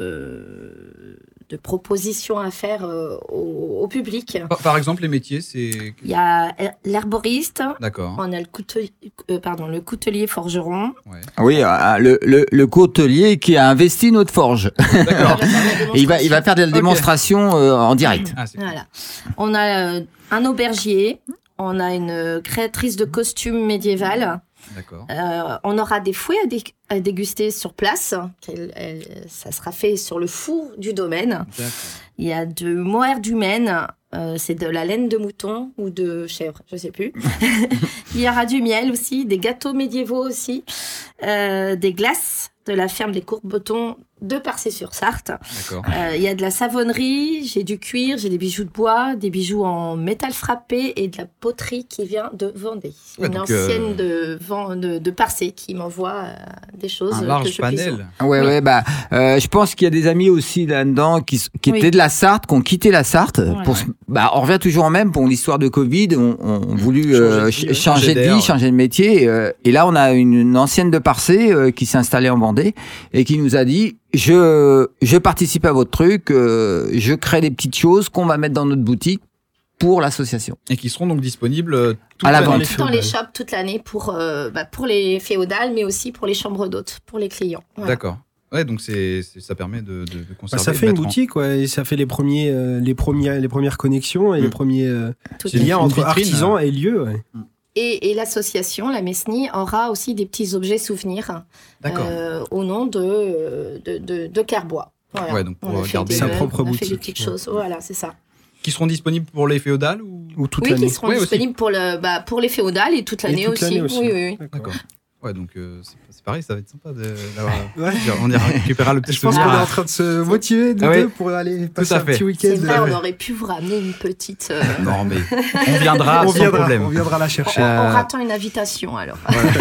de propositions à faire au public. Par exemple, les métiers, c'est... Il y a l'herboriste. D'accord. On a le coutelier forgeron. Ouais. Oui, le coutelier qui a investi notre forge. D'accord. Et il va faire des démonstrations en direct. Voilà. On a un aubergier. On a une créatrice de costumes médiévales. D'accord. On aura des fouets à déguster sur place. Ça sera fait sur le four du domaine. D'accord. Il y a du mohair du Maine. C'est de la laine de mouton ou de chèvre, je ne sais plus. Il y aura du miel aussi, des gâteaux médiévaux aussi, des glaces de la ferme des Courbetons de Parçay-sur-Sarthe. Il y a de la savonnerie, j'ai du cuir, j'ai des bijoux de bois, des bijoux en métal frappé et de la poterie qui vient de Vendée. Ouais, une ancienne de Parçay qui m'envoie des choses un large panel. Je pense qu'il y a des amis aussi là-dedans qui étaient de la Sarthe, qui ont quitté la Sarthe. On revient toujours en même pour l'histoire de Covid. On voulu changer de vie, changer de métier. Et là, on a une ancienne de Parçay qui s'est installée en Vendée et qui nous a dit je participe à votre truc, je crée des petites choses qu'on va mettre dans notre boutique pour l'association. Et qui seront donc disponibles à la vente dans les shops toute l'année pour les féodales, mais aussi pour les chambres d'hôtes, pour les clients. Voilà. D'accord. Ouais, donc ça permet de conserver. Ça fait une boutique, et ça fait les premières connexions et les premiers liens entre artisans et lieux. Ouais. Et l'association, la Mesnie, aura aussi des petits objets souvenirs au nom de Clairbois. Voilà. Ouais, donc pour garder sa propre boutique. On a fait des petites choses. Voilà, c'est ça. Qui seront disponibles pour les féodales ou toute l'année? Oui, qui seront disponibles pour les féodales et toute l'année aussi. Oui. D'accord. Ouais, donc c'est pareil, ça va être sympa d'avoir. On y récupérera le petit souvenir. Je pense qu'on est en train de se motiver deux pour aller passer un petit week-end. C'est vrai, on aurait pu vous ramener une petite. Non, mais on viendra sans problème. On viendra la chercher. En ratant une invitation, alors.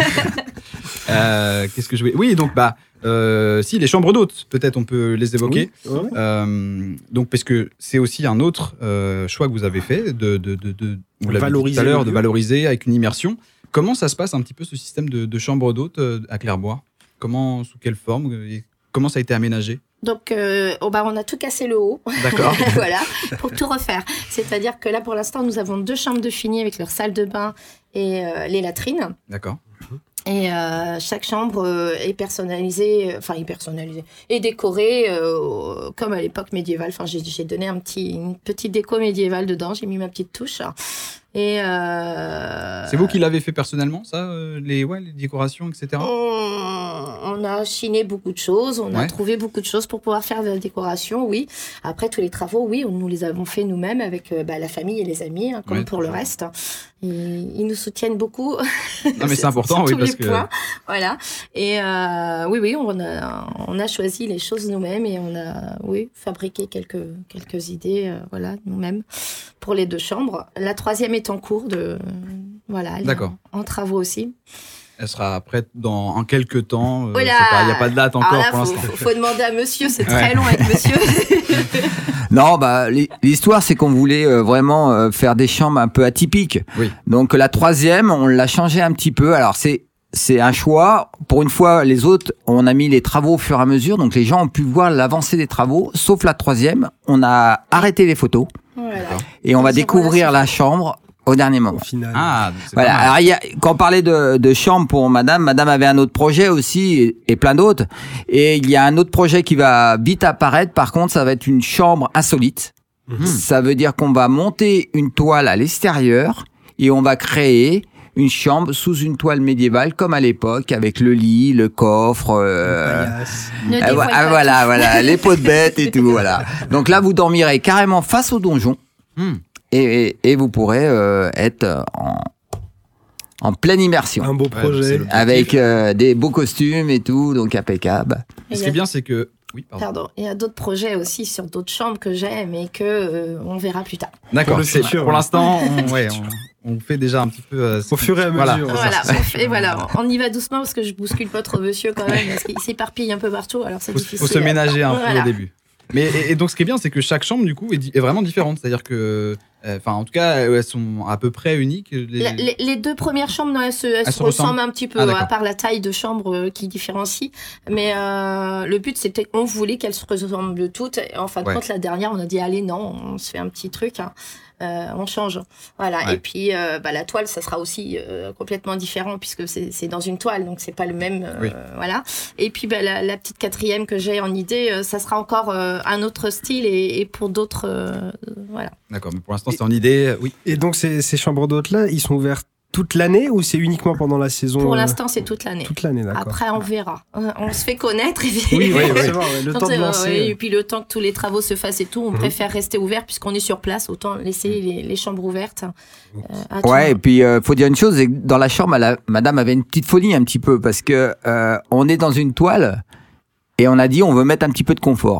Qu'est-ce que je voulais. Oui, donc si les chambres d'hôtes, peut-être on peut les évoquer. Oui. Donc parce que c'est aussi un autre choix que vous avez fait vous l'avez dit tout à l'heure, de valoriser avec une immersion. Comment ça se passe un petit peu ce système de chambre d'hôtes à Clairbois? Sous quelle forme? Comment ça a été aménagé? Donc, on a tout cassé le haut. D'accord. Voilà, pour tout refaire. C'est-à-dire que là, pour l'instant, nous avons 2 chambres de fini avec leur salle de bain et les latrines. D'accord. Et chaque chambre est personnalisée, et décorée comme à l'époque médiévale. Enfin, j'ai donné une petite déco médiévale dedans. J'ai mis ma petite touche. Et c'est vous qui l'avez fait personnellement, ça, les décorations, etc. On a chiné beaucoup de choses, on a trouvé beaucoup de choses pour pouvoir faire de la décoration, oui. Après, tous les travaux, oui, nous les avons fait nous-mêmes avec la famille et les amis, comme pour le reste. Et ils nous soutiennent beaucoup. Non, mais c'est important, oui, parce que... Voilà. Et oui, on a choisi les choses nous-mêmes et on a, fabriqué quelques idées, nous-mêmes, pour les 2 chambres. La 3e est en cours en travaux aussi. Elle sera prête en quelques temps. Voilà. Il n'y a pas de date encore Alors là, pour l'instant. faut demander à monsieur, c'est très long avec monsieur. Non, bah l'histoire c'est qu'on voulait vraiment faire des chambres un peu atypiques. Oui. Donc la 3e, on l'a changé un petit peu. Alors c'est un choix. Pour une fois, les autres, on a mis les travaux au fur et à mesure, donc les gens ont pu voir l'avancée des travaux. Sauf la 3e, on a arrêté les photos Voilà. et on va découvrir la chambre au dernier moment. Au final. Ah, donc c'est Voilà. pas mal. Alors, quand on parlait de chambre pour madame avait un autre projet aussi et plein d'autres. Et il y a un autre projet qui va vite apparaître. Par contre, ça va être une chambre insolite. Ça veut dire qu'on va monter une toile à l'extérieur et on va créer une chambre sous une toile médiévale comme à l'époque avec le lit, le coffre, Ne dévoile pas voilà, les pots de bête et tout, voilà. Donc là, vous dormirez carrément face au donjon. Et vous pourrez être en pleine immersion. Un beau projet. Avec des beaux costumes et tout, donc impeccable. Ce qui est bien, c'est que... Oui, Pardon. Il y a d'autres projets aussi sur d'autres chambres que j'ai, mais que on verra plus tard. D'accord. Pour le futur, Pour l'instant, on fait déjà un petit peu... Au fur et à mesure. Voilà, on y va doucement parce que je bouscule pas trop monsieur quand même, parce qu'il s'éparpille un peu partout, alors c'est difficile. Faut se ménager un peu Voilà. au début. Mais et donc ce qui est bien, c'est que chaque chambre du coup est vraiment différente. C'est-à-dire que, en tout cas, elles sont à peu près uniques. Les 2 premières chambres, non, elles se ressemblent un petit peu, à part la taille de chambre qui différencie. Mais le but, c'était qu'on voulait qu'elles se ressemblent toutes. Et en fin de compte, la dernière, on a dit allez, non, on se fait un petit truc. On change, voilà. Ouais. Et puis la toile, ça sera aussi complètement différent puisque c'est dans une toile, donc c'est pas le même, voilà. Et puis la petite 4e que j'ai en idée, ça sera encore un autre style et pour d'autres, voilà. D'accord, mais pour l'instant c'est en idée, oui. Et donc ces chambres d'hôtes là, ils sont ouverts toute l'année ou c'est uniquement pendant la saison? Pour l'instant, c'est toute l'année. Toute l'année, d'accord. Après, on verra. On se fait connaître. Et puis... Oui, c'est vrai, le temps de lancer. Et puis le temps que tous les travaux se fassent et tout, on préfère rester ouvert puisqu'on est sur place. Autant laisser les chambres ouvertes. Et puis faut dire une chose, c'est que dans la chambre, madame avait une petite folie un petit peu parce que on est dans une toile et on a dit on veut mettre un petit peu de confort.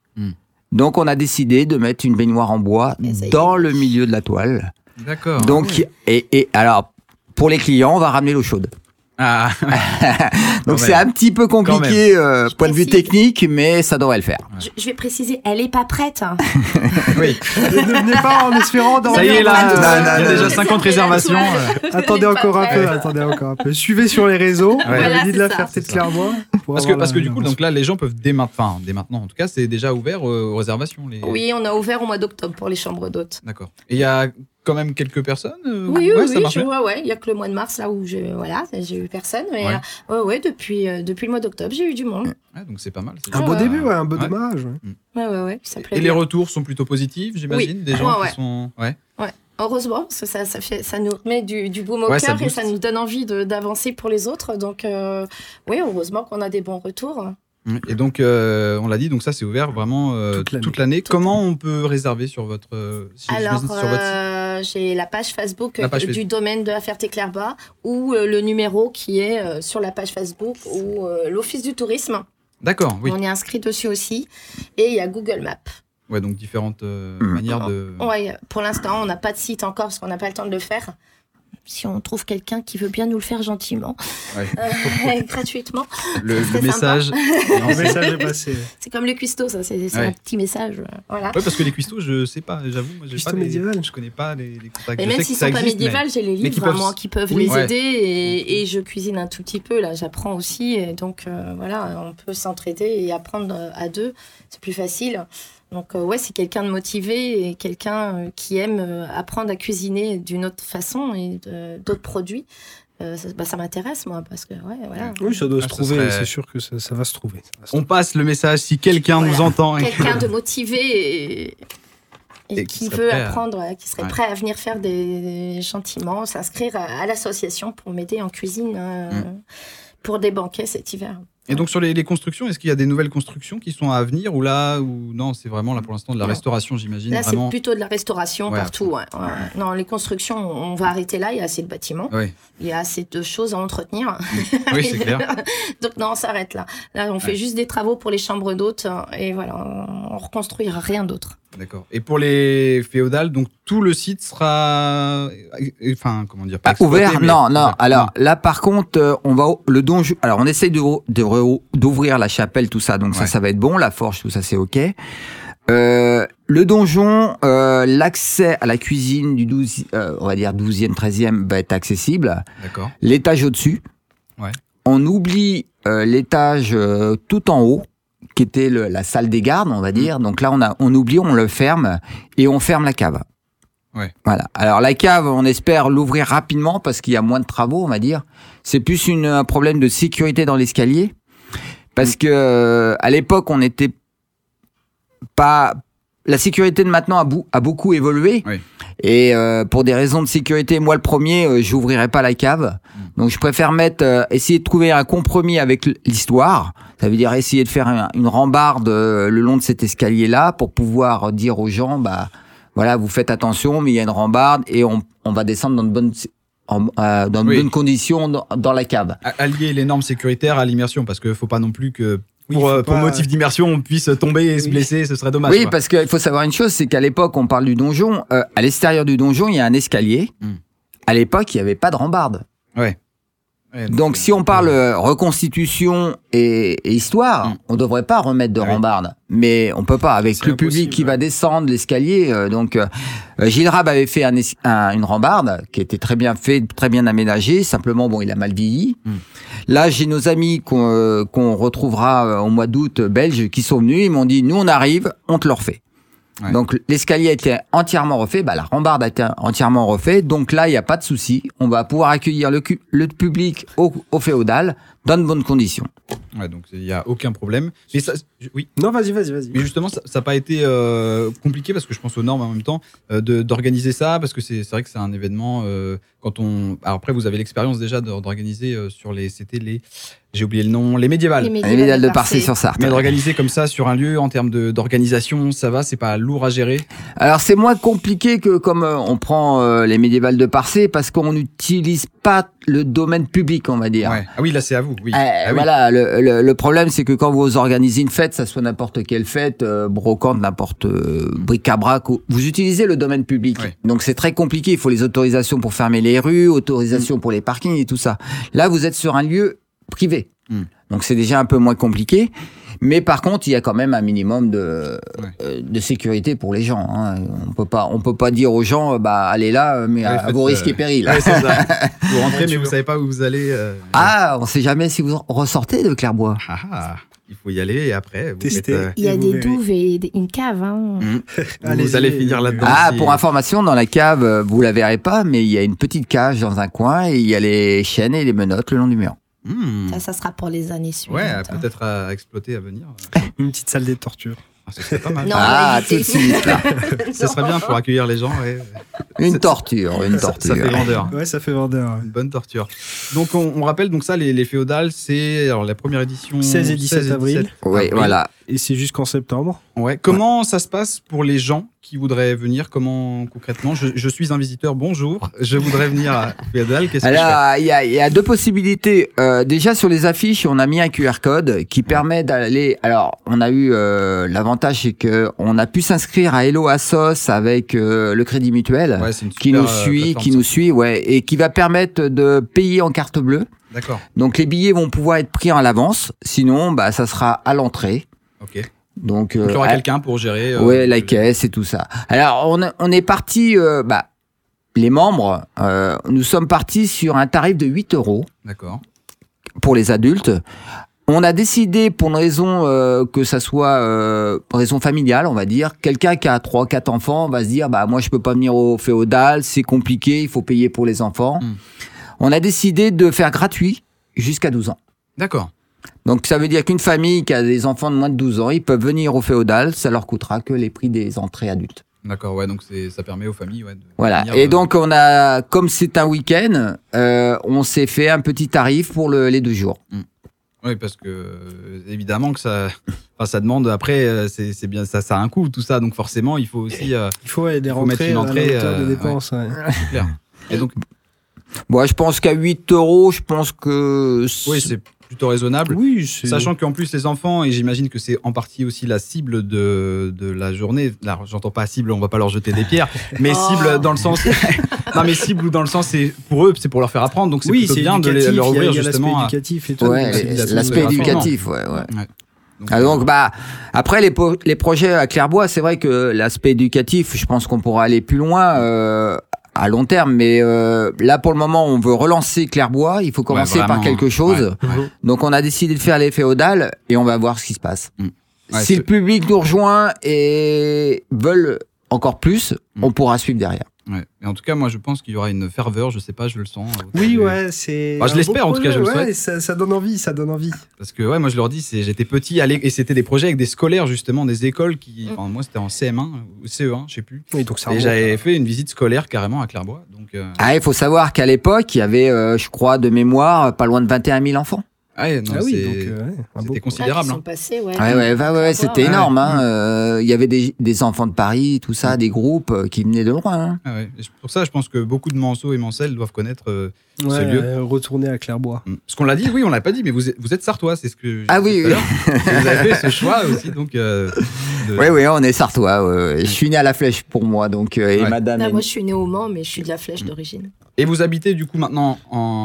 Donc on a décidé de mettre une baignoire en bois dans le milieu de la toile. D'accord. Donc et alors pour les clients, on va ramener l'eau chaude. Ah. Donc c'est un petit peu compliqué point de vue technique, mais ça devrait le faire. Je vais préciser, elle est pas prête. Oui. Ne venez pas en espérant dormir. Ça y est là, il y a déjà 50 réservations. Attendez encore un peu. Suivez sur les réseaux. On avait dit de la Ferté-de-Clairbois. Parce que du coup, donc là, les gens peuvent dès maintenant, en tout cas, c'est déjà ouvert aux réservations. Oui, on a ouvert au mois d'octobre pour les chambres d'hôtes. D'accord. Et il y a quand même quelques personnes. Oui, il y a que le mois de mars là où j'ai eu personne. Mais depuis le mois d'octobre, j'ai eu du monde. Donc c'est pas mal. Un beau début, un beau démarrage. Et les retours sont plutôt positifs, j'imagine, des gens qui sont. Ouais. Heureusement, parce que ça nous met du baume au cœur et ça nous donne envie d'avancer pour les autres. Donc, heureusement qu'on a des bons retours. Et donc, on l'a dit, donc ça c'est ouvert vraiment toute l'année. Comment on peut réserver sur votre site? J'ai la page Facebook du domaine de la Ferté-Clairbois ou le numéro qui est sur la page Facebook ou l'Office du tourisme. D'accord, oui. On est inscrit dessus aussi. Et il y a Google Maps. Ouais, donc différentes manières de... Ouais, pour l'instant, on n'a pas de site encore parce qu'on n'a pas le temps de le faire. Si on trouve quelqu'un qui veut bien nous le faire gentiment, gratuitement. Le message. Le message est passé. C'est comme les cuistots, ça, c'est un petit message. Voilà. Ouais, parce que les cuistots, je sais pas, j'avoue, moi, je connais pas les contacts. Mais même s'ils sont pas médiévales, j'ai les livres qui peuvent les aider et je cuisine un tout petit peu, là, j'apprends aussi. Et donc, voilà, on peut s'entraider et apprendre à deux, c'est plus facile. Donc c'est quelqu'un de motivé et quelqu'un qui aime apprendre à cuisiner d'une autre façon et d'autres produits. Ça m'intéresse, moi, parce que, voilà. Oui, ça doit se trouver, c'est sûr que ça va se trouver. On passe le message si quelqu'un nous entend. Quelqu'un de motivé et qui veut apprendre, qui serait prêt à venir faire gentiment, s'inscrire à l'association pour m'aider en cuisine pour des banquets cet hiver. Et donc sur les constructions, est-ce qu'il y a des nouvelles constructions qui sont à venir ou non, c'est vraiment là pour l'instant de la restauration, j'imagine. Là, vraiment... c'est plutôt de la restauration partout. Non, les constructions, on va arrêter là. Il y a assez de bâtiments. Il y a assez de choses à entretenir. Oui, c'est clair. Donc non, on s'arrête là. Là, on fait juste des travaux pour les chambres d'hôtes et voilà, on reconstruira rien d'autre. D'accord. Et pour les féodales, donc tout le site sera, enfin, comment dire, pas exploité, ouvert? mais- Non. ouvert. Alors là, par contre, on va le donjon. Alors, on essaye d'ouvrir la chapelle, tout ça. Donc ça va être bon. La forge, tout ça, c'est ok. Le donjon, l'accès à la cuisine du 12, on va dire 12e, 13e, va être accessible. D'accord. L'étage au-dessus. Ouais. On oublie l'étage tout en haut, qui était la salle des gardes, on va dire. Donc là, on oublie, on le ferme et on ferme la cave. Ouais. Voilà. Alors la cave, on espère l'ouvrir rapidement parce qu'il y a moins de travaux, on va dire. C'est plus un problème de sécurité dans l'escalier, parce que à l'époque, on n'était pas. La sécurité de maintenant a beaucoup évolué. Oui. Et pour des raisons de sécurité, moi le premier, j'ouvrirai pas la cave. Donc je préfère essayer de trouver un compromis avec l'histoire. Ça veut dire essayer de faire une rambarde le long de cet escalier-là pour pouvoir dire aux gens, bah voilà, vous faites attention, mais il y a une rambarde et on va descendre dans de bonnes conditions dans la cave. Allier les normes sécuritaires à l'immersion, parce qu'il faut pas non plus que Oui, pour faut pas- motif d'immersion on puisse tomber et se blesser, ce serait dommage. Oui, quoi. parce qu'il faut savoir une chose, c'est qu'à l'époque, on parle du donjon. À l'extérieur du donjon, il y a un escalier. À l'époque, il n'y avait pas de rambarde. Ouais. Donc, si on parle reconstitution et histoire, on devrait pas remettre de rambarde. Mais on peut pas, avec C'est le public qui va descendre l'escalier. Gilles Rab avait fait une rambarde qui était très bien fait, très bien aménagée. Simplement, bon, il a mal vieilli. Là, j'ai nos amis qu'on retrouvera au mois d'août, belges, qui sont venus. Ils m'ont dit, nous, on arrive, on te le refait. Ouais. Donc l'escalier a été entièrement refait, la rambarde a été entièrement refait, donc là il n'y a pas de souci, on va pouvoir accueillir le public au féodal dans de bonnes conditions. Ouais, donc il y a aucun problème. Mais ça, oui. Non, vas-y. Mais justement, ça n'a pas été compliqué, parce que je pense aux normes en même temps, d'organiser ça, parce que c'est vrai que c'est un événement quand on. Alors après, vous avez l'expérience déjà d'organiser c'était les. J'ai oublié le nom, les médiévales. Les médiévales de Parcé-sur-Sarthe. Mais d'organiser comme ça sur un lieu en termes d'organisation, ça va, c'est pas lourd à gérer. Alors c'est moins compliqué que comme on prend les médiévales de Parcé, parce qu'on n'utilise pas le domaine public, on va dire. Ouais. Ah oui, là c'est à vous. Oui. Ah oui. Voilà, le problème c'est que quand vous organisez une fête, ça soit n'importe quelle fête, brocante, n'importe bric-à-brac, vous utilisez le domaine public. Ouais. Donc c'est très compliqué, il faut les autorisations pour fermer les rues, autorisations pour les parkings et tout ça. Là, vous êtes sur un lieu privé. Donc c'est déjà un peu moins compliqué. Mais par contre, il y a quand même un minimum de sécurité pour les gens. Hein. On peut pas dire aux gens, allez là, mais à vos risques et périls. Ouais, c'est ça. Vous rentrez, mais vous savez pas où vous allez. On sait jamais si vous ressortez de Clairbois. Il faut y aller et après vous tester. Il y a des douves et une cave. Hein. Vous allez finir là-dedans. Pour information, dans la cave, vous la verrez pas, mais il y a une petite cage dans un coin et il y a les chaînes et les menottes le long du mur. Ça sera pour les années suivantes. Ouais, peut-être à exploiter à venir. Une petite salle des tortures. Ce serait pas mal. Non, tout de suite. Là. Ça serait bien pour accueillir les gens. Ouais. Une torture. Ça fait vendeur. Ouais, ça fait vendeur. Une bonne torture. Donc on rappelle donc ça, les féodales, c'est alors la première édition 16 et 17 avril. Oui, voilà. Et c'est jusqu'en septembre. Ouais. Comment ça se passe pour les gens qui voudraient venir? Comment concrètement? Je suis un visiteur. Bonjour. Je voudrais venir à Féodal. Qu'est-ce que je fais? Alors, il y a deux possibilités. Déjà sur les affiches, on a mis un QR code qui permet d'aller. Alors, on a eu l'avantage, c'est que on a pu s'inscrire à Hello Assos avec le Crédit Mutuel, qui nous suit, et qui va permettre de payer en carte bleue. D'accord. Donc les billets vont pouvoir être pris à l'avance. Sinon, ça sera à l'entrée. Ok. Donc, il y aura quelqu'un pour gérer. La caisse et tout ça. Alors, on est parti, les membres, nous sommes partis sur un tarif de 8 €. D'accord. Pour les adultes. On a décidé, pour une raison que ça soit raison familiale, on va dire, quelqu'un qui a 3-4 enfants va se dire, moi je peux pas venir au féodal, c'est compliqué, il faut payer pour les enfants. On a décidé de faire gratuit jusqu'à 12 ans. D'accord. Donc ça veut dire qu'une famille qui a des enfants de moins de 12 ans, ils peuvent venir au féodal, ça leur coûtera que les prix des entrées adultes. D'accord, ouais, donc ça permet aux familles, de voilà. venir, Et donc on a, comme c'est un week-end, on s'est fait un petit tarif pour les 2 jours. Oui, parce que évidemment que ça demande après, c'est bien, ça a un coût tout ça, donc forcément il faut aussi il faut des rentrées, mettre une entrée, à la hauteur de dépenses. Ouais. C'est clair. Et donc je pense qu'à 8 €, je pense que oui, plutôt raisonnable. Oui, sachant qu'en plus les enfants, et j'imagine que c'est en partie aussi la cible de la journée. Là, j'entends pas cible, on va pas leur jeter des pierres, mais cible dans le sens. Non, mais cible ou dans le sens, c'est pour eux, c'est pour leur faire apprendre. Donc c'est plutôt bien de leur ouvrir justement. L'aspect éducatif et tout. Ouais, l'aspect éducatif, ouais. Donc après les projets à Clairbois, c'est vrai que l'aspect éducatif, je pense qu'on pourra aller plus loin à long terme, mais là pour le moment on veut relancer Clairbois, il faut commencer par quelque chose. Donc on a décidé de faire les féodales et on va voir ce qui se passe. Si le public nous rejoint et veulent encore plus, on pourra suivre derrière. Ouais. Et en tout cas, moi, je pense qu'il y aura une ferveur. Je sais pas, je le sens. Oui, ouais, c'est. Enfin, je l'espère, en tout cas, je le souhaite. Ça donne envie, ça donne envie. Parce que, ouais, moi, je leur dis, j'étais petit, et c'était des projets avec des scolaires, justement, des écoles qui. Enfin, moi, c'était en CM1 ou CE1, je sais plus. Oui, donc ça et j'avais fait une visite scolaire carrément à Clairbois. Donc. Ah, il faut savoir qu'à l'époque, il y avait, je crois, de mémoire, pas loin de 21 000 enfants. Ah oui, c'était considérable. Sont passés, c'était énorme. Il y avait des enfants de Paris, tout ça, des groupes qui venaient de loin. Ah ouais. Et pour ça, je pense que beaucoup de Manceaux et Mancelles doivent connaître ce lieu. Retourner à Clairbois. Parce qu'on l'a dit, oui, on l'a pas dit, mais vous êtes Sartois, c'est ce que. Ah oui, oui. Vous avez fait ce choix aussi, donc. Oui, on est Sartois. Je suis né à La Flèche pour moi, donc. Et madame. Moi, je suis né au Mans, mais je suis de La Flèche d'origine. Et vous habitez du coup maintenant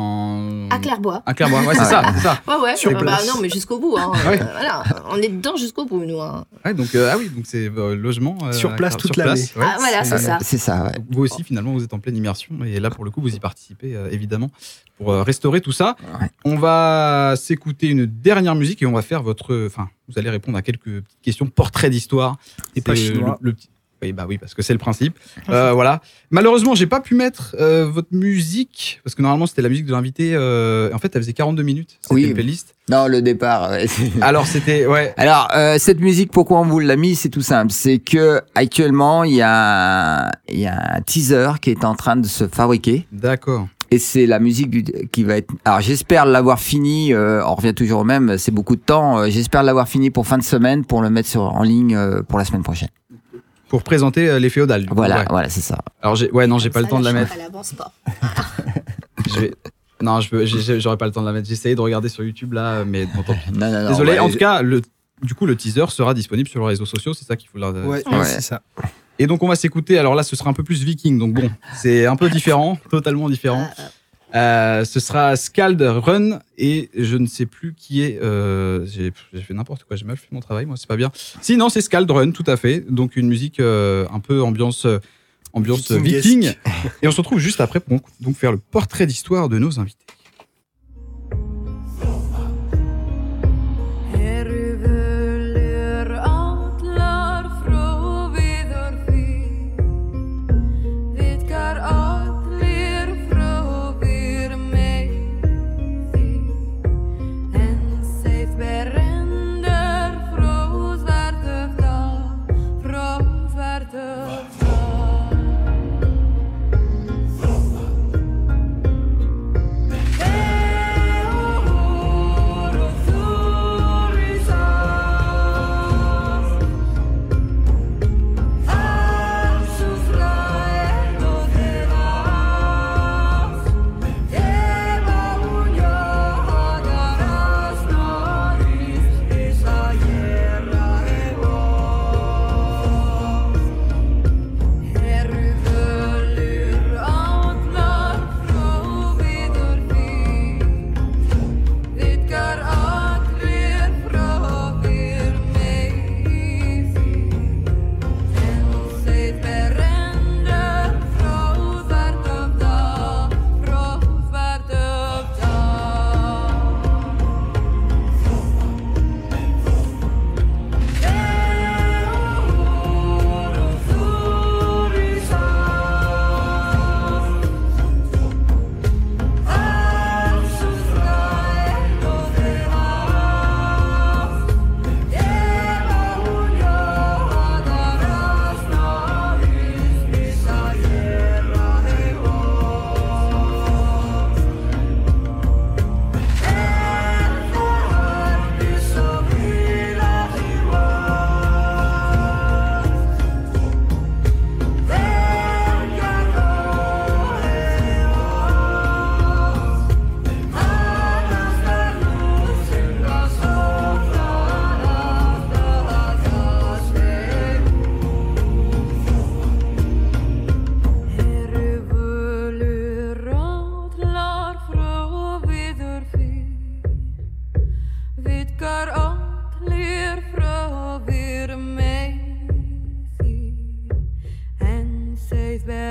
à Clairbois. À Clairbois, ouais, c'est ça. Ouais. Non, mais jusqu'au bout. Voilà, on est dedans jusqu'au bout, nous. Ouais, donc donc c'est logement sur place toute l'année. Ouais. Ah voilà, c'est ça. C'est ça. Ouais. Vous aussi, finalement, vous êtes en pleine immersion et là, pour le coup, vous y participez évidemment pour restaurer tout ça. Ouais. On va s'écouter une dernière musique et on va faire vous allez répondre à quelques petites questions. Portrait d'histoire. Et pas chinois. Le petit. Oui, parce que c'est le principe. Voilà. Malheureusement, j'ai pas pu mettre votre musique parce que normalement c'était la musique de l'invité. En fait, elle faisait 42 minutes. C'était une playlist. Non, le départ. Alors c'était Alors cette musique, pourquoi on vous l'a mis, c'est tout simple. C'est que actuellement il y a un teaser qui est en train de se fabriquer. D'accord. Et c'est la musique qui va être. Alors j'espère l'avoir fini. On revient toujours au même. C'est beaucoup de temps. J'espère l'avoir fini pour fin de semaine pour le mettre en ligne pour la semaine prochaine. Pour présenter les féodales. Voilà, c'est ça. Alors j'ai pas le temps de la mettre. J'aurais pas le temps de la mettre. J'ai essayé de regarder sur YouTube là, mais bon, tant pis. Non. Désolé. En tout cas, le teaser sera disponible sur les réseaux sociaux. C'est ça qu'il faut leur dire. Ouais, c'est ça. Et donc on va s'écouter. Alors là, ce sera un peu plus viking. Donc bon, c'est un peu différent, totalement différent. Ce sera Skald Run et je ne sais plus qui est. J'ai fait n'importe quoi, j'ai mal fait mon travail, moi, c'est pas bien. Si, non, c'est Skald Run, tout à fait. Donc une musique un peu ambiance viking. Et on se retrouve juste après pour donc faire le portrait d'histoire de nos invités.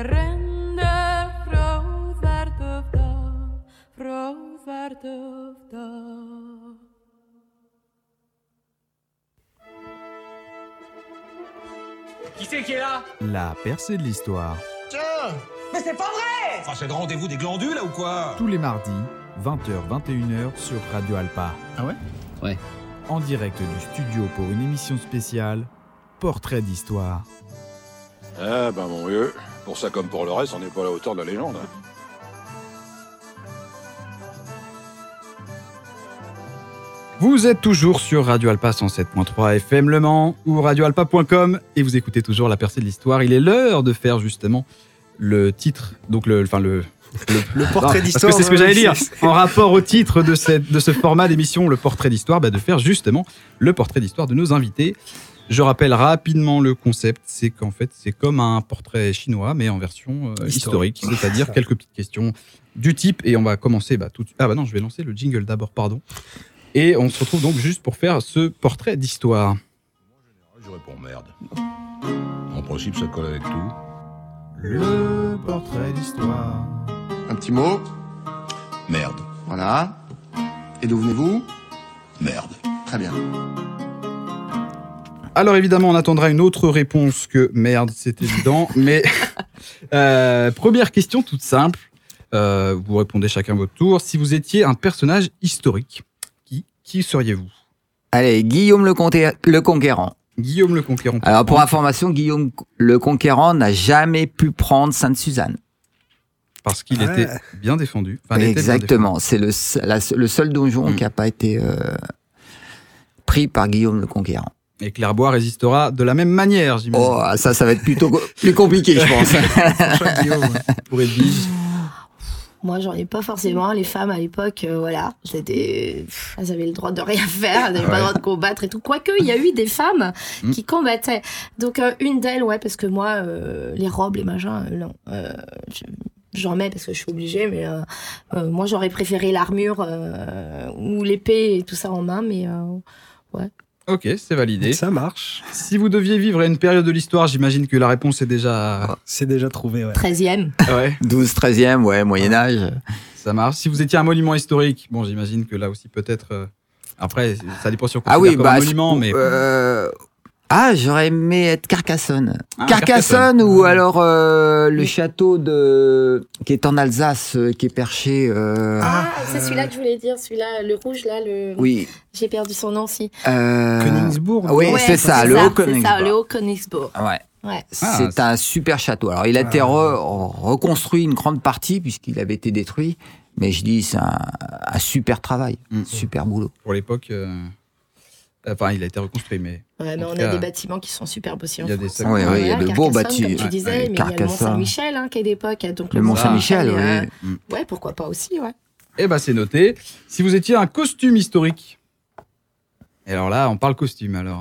Rende, vrouw werd of da, vrouw werd of da. Qui c'est qui est là? La percée de l'histoire. Tiens! Mais c'est pas vrai! Enfin, c'est le rendez-vous des glandus, là, ou quoi? Tous les mardis, 20h-21h sur Radio Alpa. Ah ouais? Ouais. En direct du studio pour une émission spéciale Portrait d'histoire. Ah, ben mon vieux, pour ça comme pour le reste, on n'est pas à la hauteur de la légende. Vous êtes toujours sur Radio Alpa 107.3 FM Le Mans ou radioalpa.com et vous écoutez toujours La percée de l'histoire. Il est l'heure de faire justement le titre, donc le portrait d'histoire. Parce que c'est ce que j'allais dire. En rapport au titre de ce format d'émission, le portrait d'histoire, de faire justement le portrait d'histoire de nos invités. Je rappelle rapidement le concept, c'est qu'en fait c'est comme un portrait chinois mais en version historique, c'est-à-dire quelques petites questions du type, et on va commencer tout de suite. Ah bah non, je vais lancer le jingle d'abord, pardon. Et on se retrouve donc juste pour faire ce portrait d'histoire. Je réponds merde. En principe, ça colle avec tout. Le portrait d'histoire. Un petit mot. Merde. Voilà. Et d'où venez-vous? Merde. Très bien. Alors évidemment, on attendra une autre réponse que merde, c'est évident. Mais première question toute simple. Vous répondez chacun votre tour. Si vous étiez un personnage historique, qui seriez-vous? Allez, Guillaume le Conquérant. Guillaume le Conquérant. Alors pour information, Guillaume le Conquérant n'a jamais pu prendre Sainte-Suzanne. Parce qu'il était bien défendu. Enfin, exactement, c'est le seul donjon qui n'a pas été pris par Guillaume le Conquérant. Et Clairbois résistera de la même manière, j'imagine. Oh, ça va être plutôt plus compliqué, je pense. Guillaume, pour Edwige. Moi, j'en ai pas forcément. Les femmes, à l'époque, voilà, elles avaient le droit de rien faire, elles n'avaient pas le droit de combattre et tout. Quoique, il y a eu des femmes qui combattaient. Donc, une d'elles, ouais, parce que moi, les robes, les machins, non. J'en mets parce que je suis obligée, mais moi, j'aurais préféré l'armure ou l'épée et tout ça en main, mais ouais. Ok, c'est validé. Ça marche. Si vous deviez vivre à une période de l'histoire, j'imagine que la réponse est déjà... C'est déjà trouvé, ouais. 13e. Ouais. 12, 13e, ouais, Moyen-Âge. Ça marche. Si vous étiez un monument historique, bon, j'imagine que là aussi peut-être... Après, ça dépend sur quoi comme un monument, mais... j'aurais aimé être Carcassonne. Carcassonne ou alors le château qui est en Alsace, qui est perché... c'est celui-là que je voulais dire, celui-là, le rouge, là, le... Oui. J'ai perdu son nom aussi. Königsbourg. Oui, ouais, c'est ça, le Haut-Königsbourg. C'est ça, le Haut-Königsbourg. Ouais. C'est un super château. Alors, il a été reconstruit une grande partie, puisqu'il avait été détruit. Mais je dis, c'est un super travail, super boulot. Pour l'époque... Enfin, il a été reconstruit, mais... Ouais, mais on a des bâtiments qui sont superbes aussi en France. Il y a de beaux bâtiments. Comme tu disais, mais il y a le Mont-Saint-Michel qui est d'époque. Donc le Mont-Saint-Michel, oui. Ouais, pourquoi pas aussi, ouais. Eh ben, c'est noté. Si vous étiez un costume historique... Et alors là, on parle costume, alors...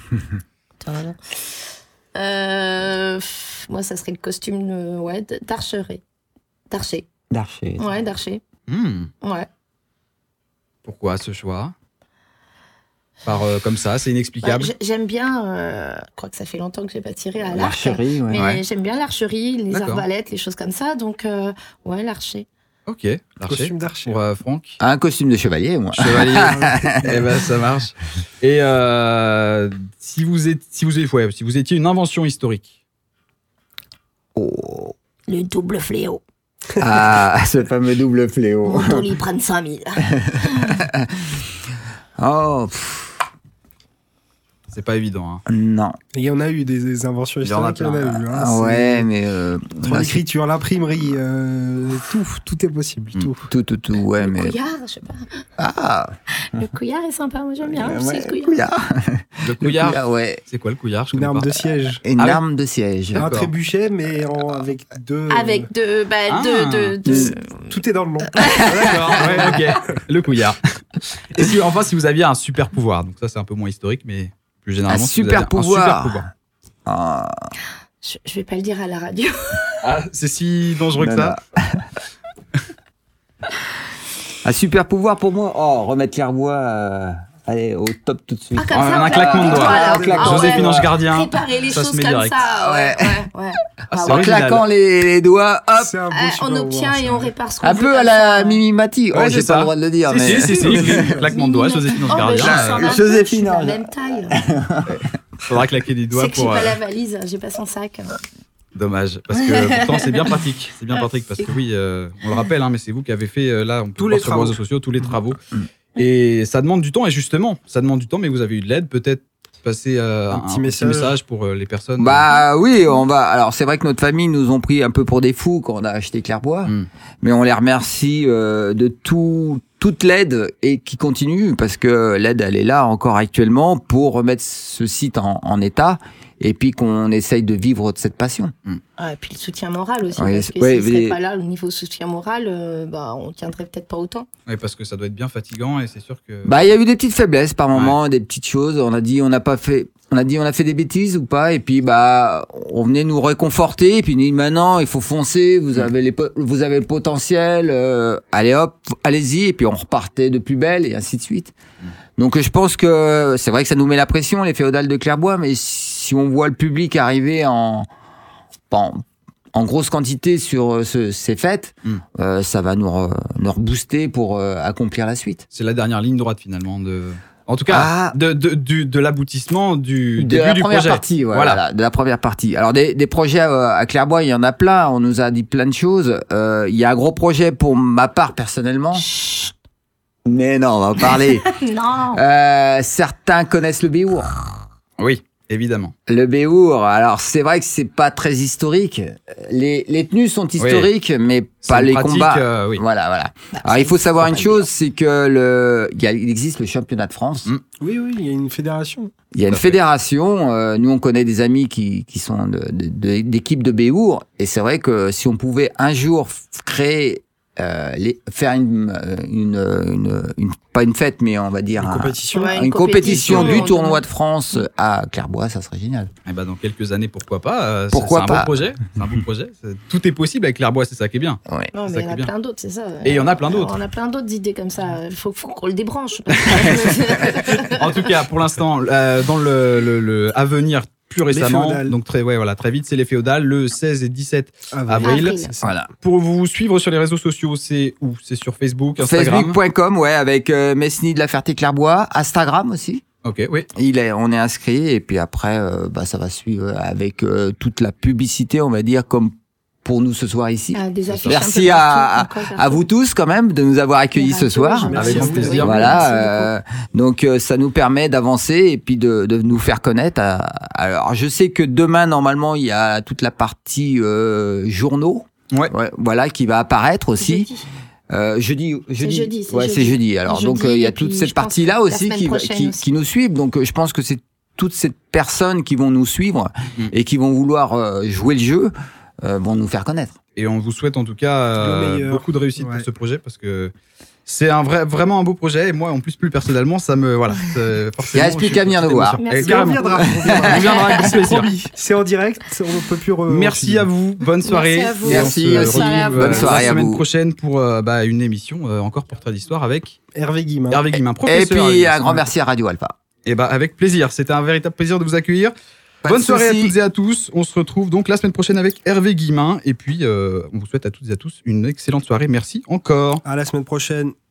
Moi, ça serait le costume d'archer. D'archer. Ouais, d'archer. Ouais. Pourquoi ce choix? Comme ça, c'est inexplicable. J'aime bien, je crois que ça fait longtemps que j'ai pas tiré à l'arc. L'archerie, ouais. Mais j'aime bien l'archerie, les arbalètes, les choses comme ça. Donc, ouais, l'archer. Ok, l'archer. Costume d'archer. Pour Franck. Un costume de chevalier, moi. Chevalier. Eh ben, ça marche. Et si vous étiez une invention historique. Oh. Le double fléau. Ah, ce fameux double fléau. Mon lit prenne 5000. Oh. C'est pas évident. Hein. Non. Il y en a eu des inventions historiques. Il y en a eu. Hein, ouais, mais l'écriture, l'imprimerie, tout est possible. Tout. Ouais, le mais. Couillard, je sais pas. Ah. Le couillard est sympa, moi j'aime bien. Le couillard. Le couillard, ouais. C'est quoi le couillard? Une arme de siège. Une arme de siège. Un trébuchet, mais avec deux. Avec deux. Tout est dans le nom. D'accord. Ouais, ok. Le couillard. Et si vous aviez un super pouvoir, donc ça c'est un peu moins historique, mais plus généralement. Un super pouvoir. Je vais pas le dire à la radio. Ah, c'est si dangereux que ça. Un super pouvoir pour moi. Remettre Clairbois aller au top tout de suite. Ah, comme ça, un claquement de doigts. Joséphine Ange Gardien. Préparer les ça choses se met comme direct. ça. Ouais. En claquant les doigts, hop. On obtient et on répare ce qu'on Un veut peu à comme la ça. Mimi Mati. Ouais, J'ai c'est pas ça. le droit de le dire. Si. Claquement de doigts, Joséphine Ange Gardien. Joséphine la Ange. même taille. Faudra claquer des doigts C'est que j'ai pour. pas la valise, j'ai pas son sac. Dommage, parce que pourtant c'est bien pratique. C'est bien pratique parce que oui, on le rappelle, mais c'est vous qui avez fait là, on peut Tous voir les sur vos réseaux sociaux tous les travaux. Et ça demande du temps, et justement, ça demande du temps, mais vous avez eu de l'aide, peut-être passer un petit message pour les personnes. Bah oui, on va. Alors c'est vrai que notre famille nous ont pris un peu pour des fous quand on a acheté Clairbois, mais on les remercie de toute l'aide et qui continue parce que l'aide elle est là encore actuellement pour remettre ce site en état et puis qu'on essaye de vivre de cette passion. Et puis le soutien moral aussi, Oui, parce que oui, s'il serait pas là, le niveau soutien moral, on tiendrait peut-être pas autant. Oui, parce que ça doit être bien fatigant et c'est sûr que. Bah il y a eu des petites faiblesses par moment, des petites choses. On a dit on a fait des bêtises ou pas, et puis on venait nous réconforter, et puis on dit maintenant il faut foncer, vous avez le potentiel, allez hop, allez-y, et puis on repartait de plus belle et ainsi de suite. Donc je pense que c'est vrai que ça nous met la pression les féodales de Clairbois, mais si on voit le public arriver en grosse quantité sur ces fêtes, ça va nous rebooster pour accomplir la suite. C'est la dernière ligne droite finalement en tout cas, de l'aboutissement du début la du première projet. Partie, voilà, de la première partie. Alors des projets à Clairbois, il y en a plein. On nous a dit plein de choses. Il y a un gros projet pour ma part personnellement. Mais non, on va en parler. Non. Certains connaissent le Béour. Oui, évidemment. Le Béour, alors c'est vrai que c'est pas très historique. Les tenues sont historiques, mais pas les combats. Oui. Voilà. Alors il faut savoir une chose, c'est que il existe le championnat de France. Oui, il y a une fédération. Il y a une fédération. Nous, on connaît des amis qui sont d'équipes de Béour, et c'est vrai que si on pouvait un jour créer faire pas une fête, mais on va dire une compétition du tournoi de France à Clairbois, ça serait génial. Et dans quelques années, pourquoi pas. Pourquoi pas. C'est un beau projet. Tout est possible avec Clairbois, c'est ça qui est bien. Ouais. Non, mais il y en a plein d'autres, c'est ça. Et il y en a plein d'autres. On a plein d'autres idées comme ça. Il faut qu'on le débranche. En tout cas, pour l'instant, dans le à venir, plus récemment, donc très vite, c'est les féodales, le 16 et 17 avril. Voilà. Pour vous suivre sur les réseaux sociaux, c'est où ? C'est sur Facebook, Instagram. Facebook.com, avec Mesni de la Ferté-Clairbois, Instagram aussi. Ok, oui. On est inscrit, et puis après, ça va suivre avec toute la publicité, on va dire, comme pour nous ce soir ici. Merci à vous tous quand même de nous avoir accueillis ce soir. Avec grand plaisir. Voilà, donc ça nous permet d'avancer et puis de nous faire connaître. Alors je sais que demain normalement il y a toute la partie journaux, voilà, qui va apparaître aussi. Jeudi. C'est jeudi. Alors donc il y a toute cette partie là aussi qui nous suivent. Donc je pense que c'est toutes ces personnes qui vont nous suivre et qui vont vouloir jouer le jeu. Vont nous faire connaître. Et on vous souhaite en tout cas beaucoup de réussite pour ce projet, parce que c'est vraiment un beau projet, et moi en plus personnellement ça me il reste qu'à venir nous voir. On viendra avec plaisir. C'est en direct, on peut plus Merci à vous, bonne soirée. Merci aussi, bonne soirée la à vous. semaine prochaine pour une émission encore Portrait d'Histoire avec Hervé Guillemin, professeur. Et puis un grand merci à Radio Alpha. Et avec plaisir, c'était un véritable plaisir de vous accueillir. Bonne soirée à toutes et à tous. On se retrouve donc la semaine prochaine avec Hervé Guillemin. Et puis, on vous souhaite à toutes et à tous une excellente soirée. Merci encore. À la semaine prochaine.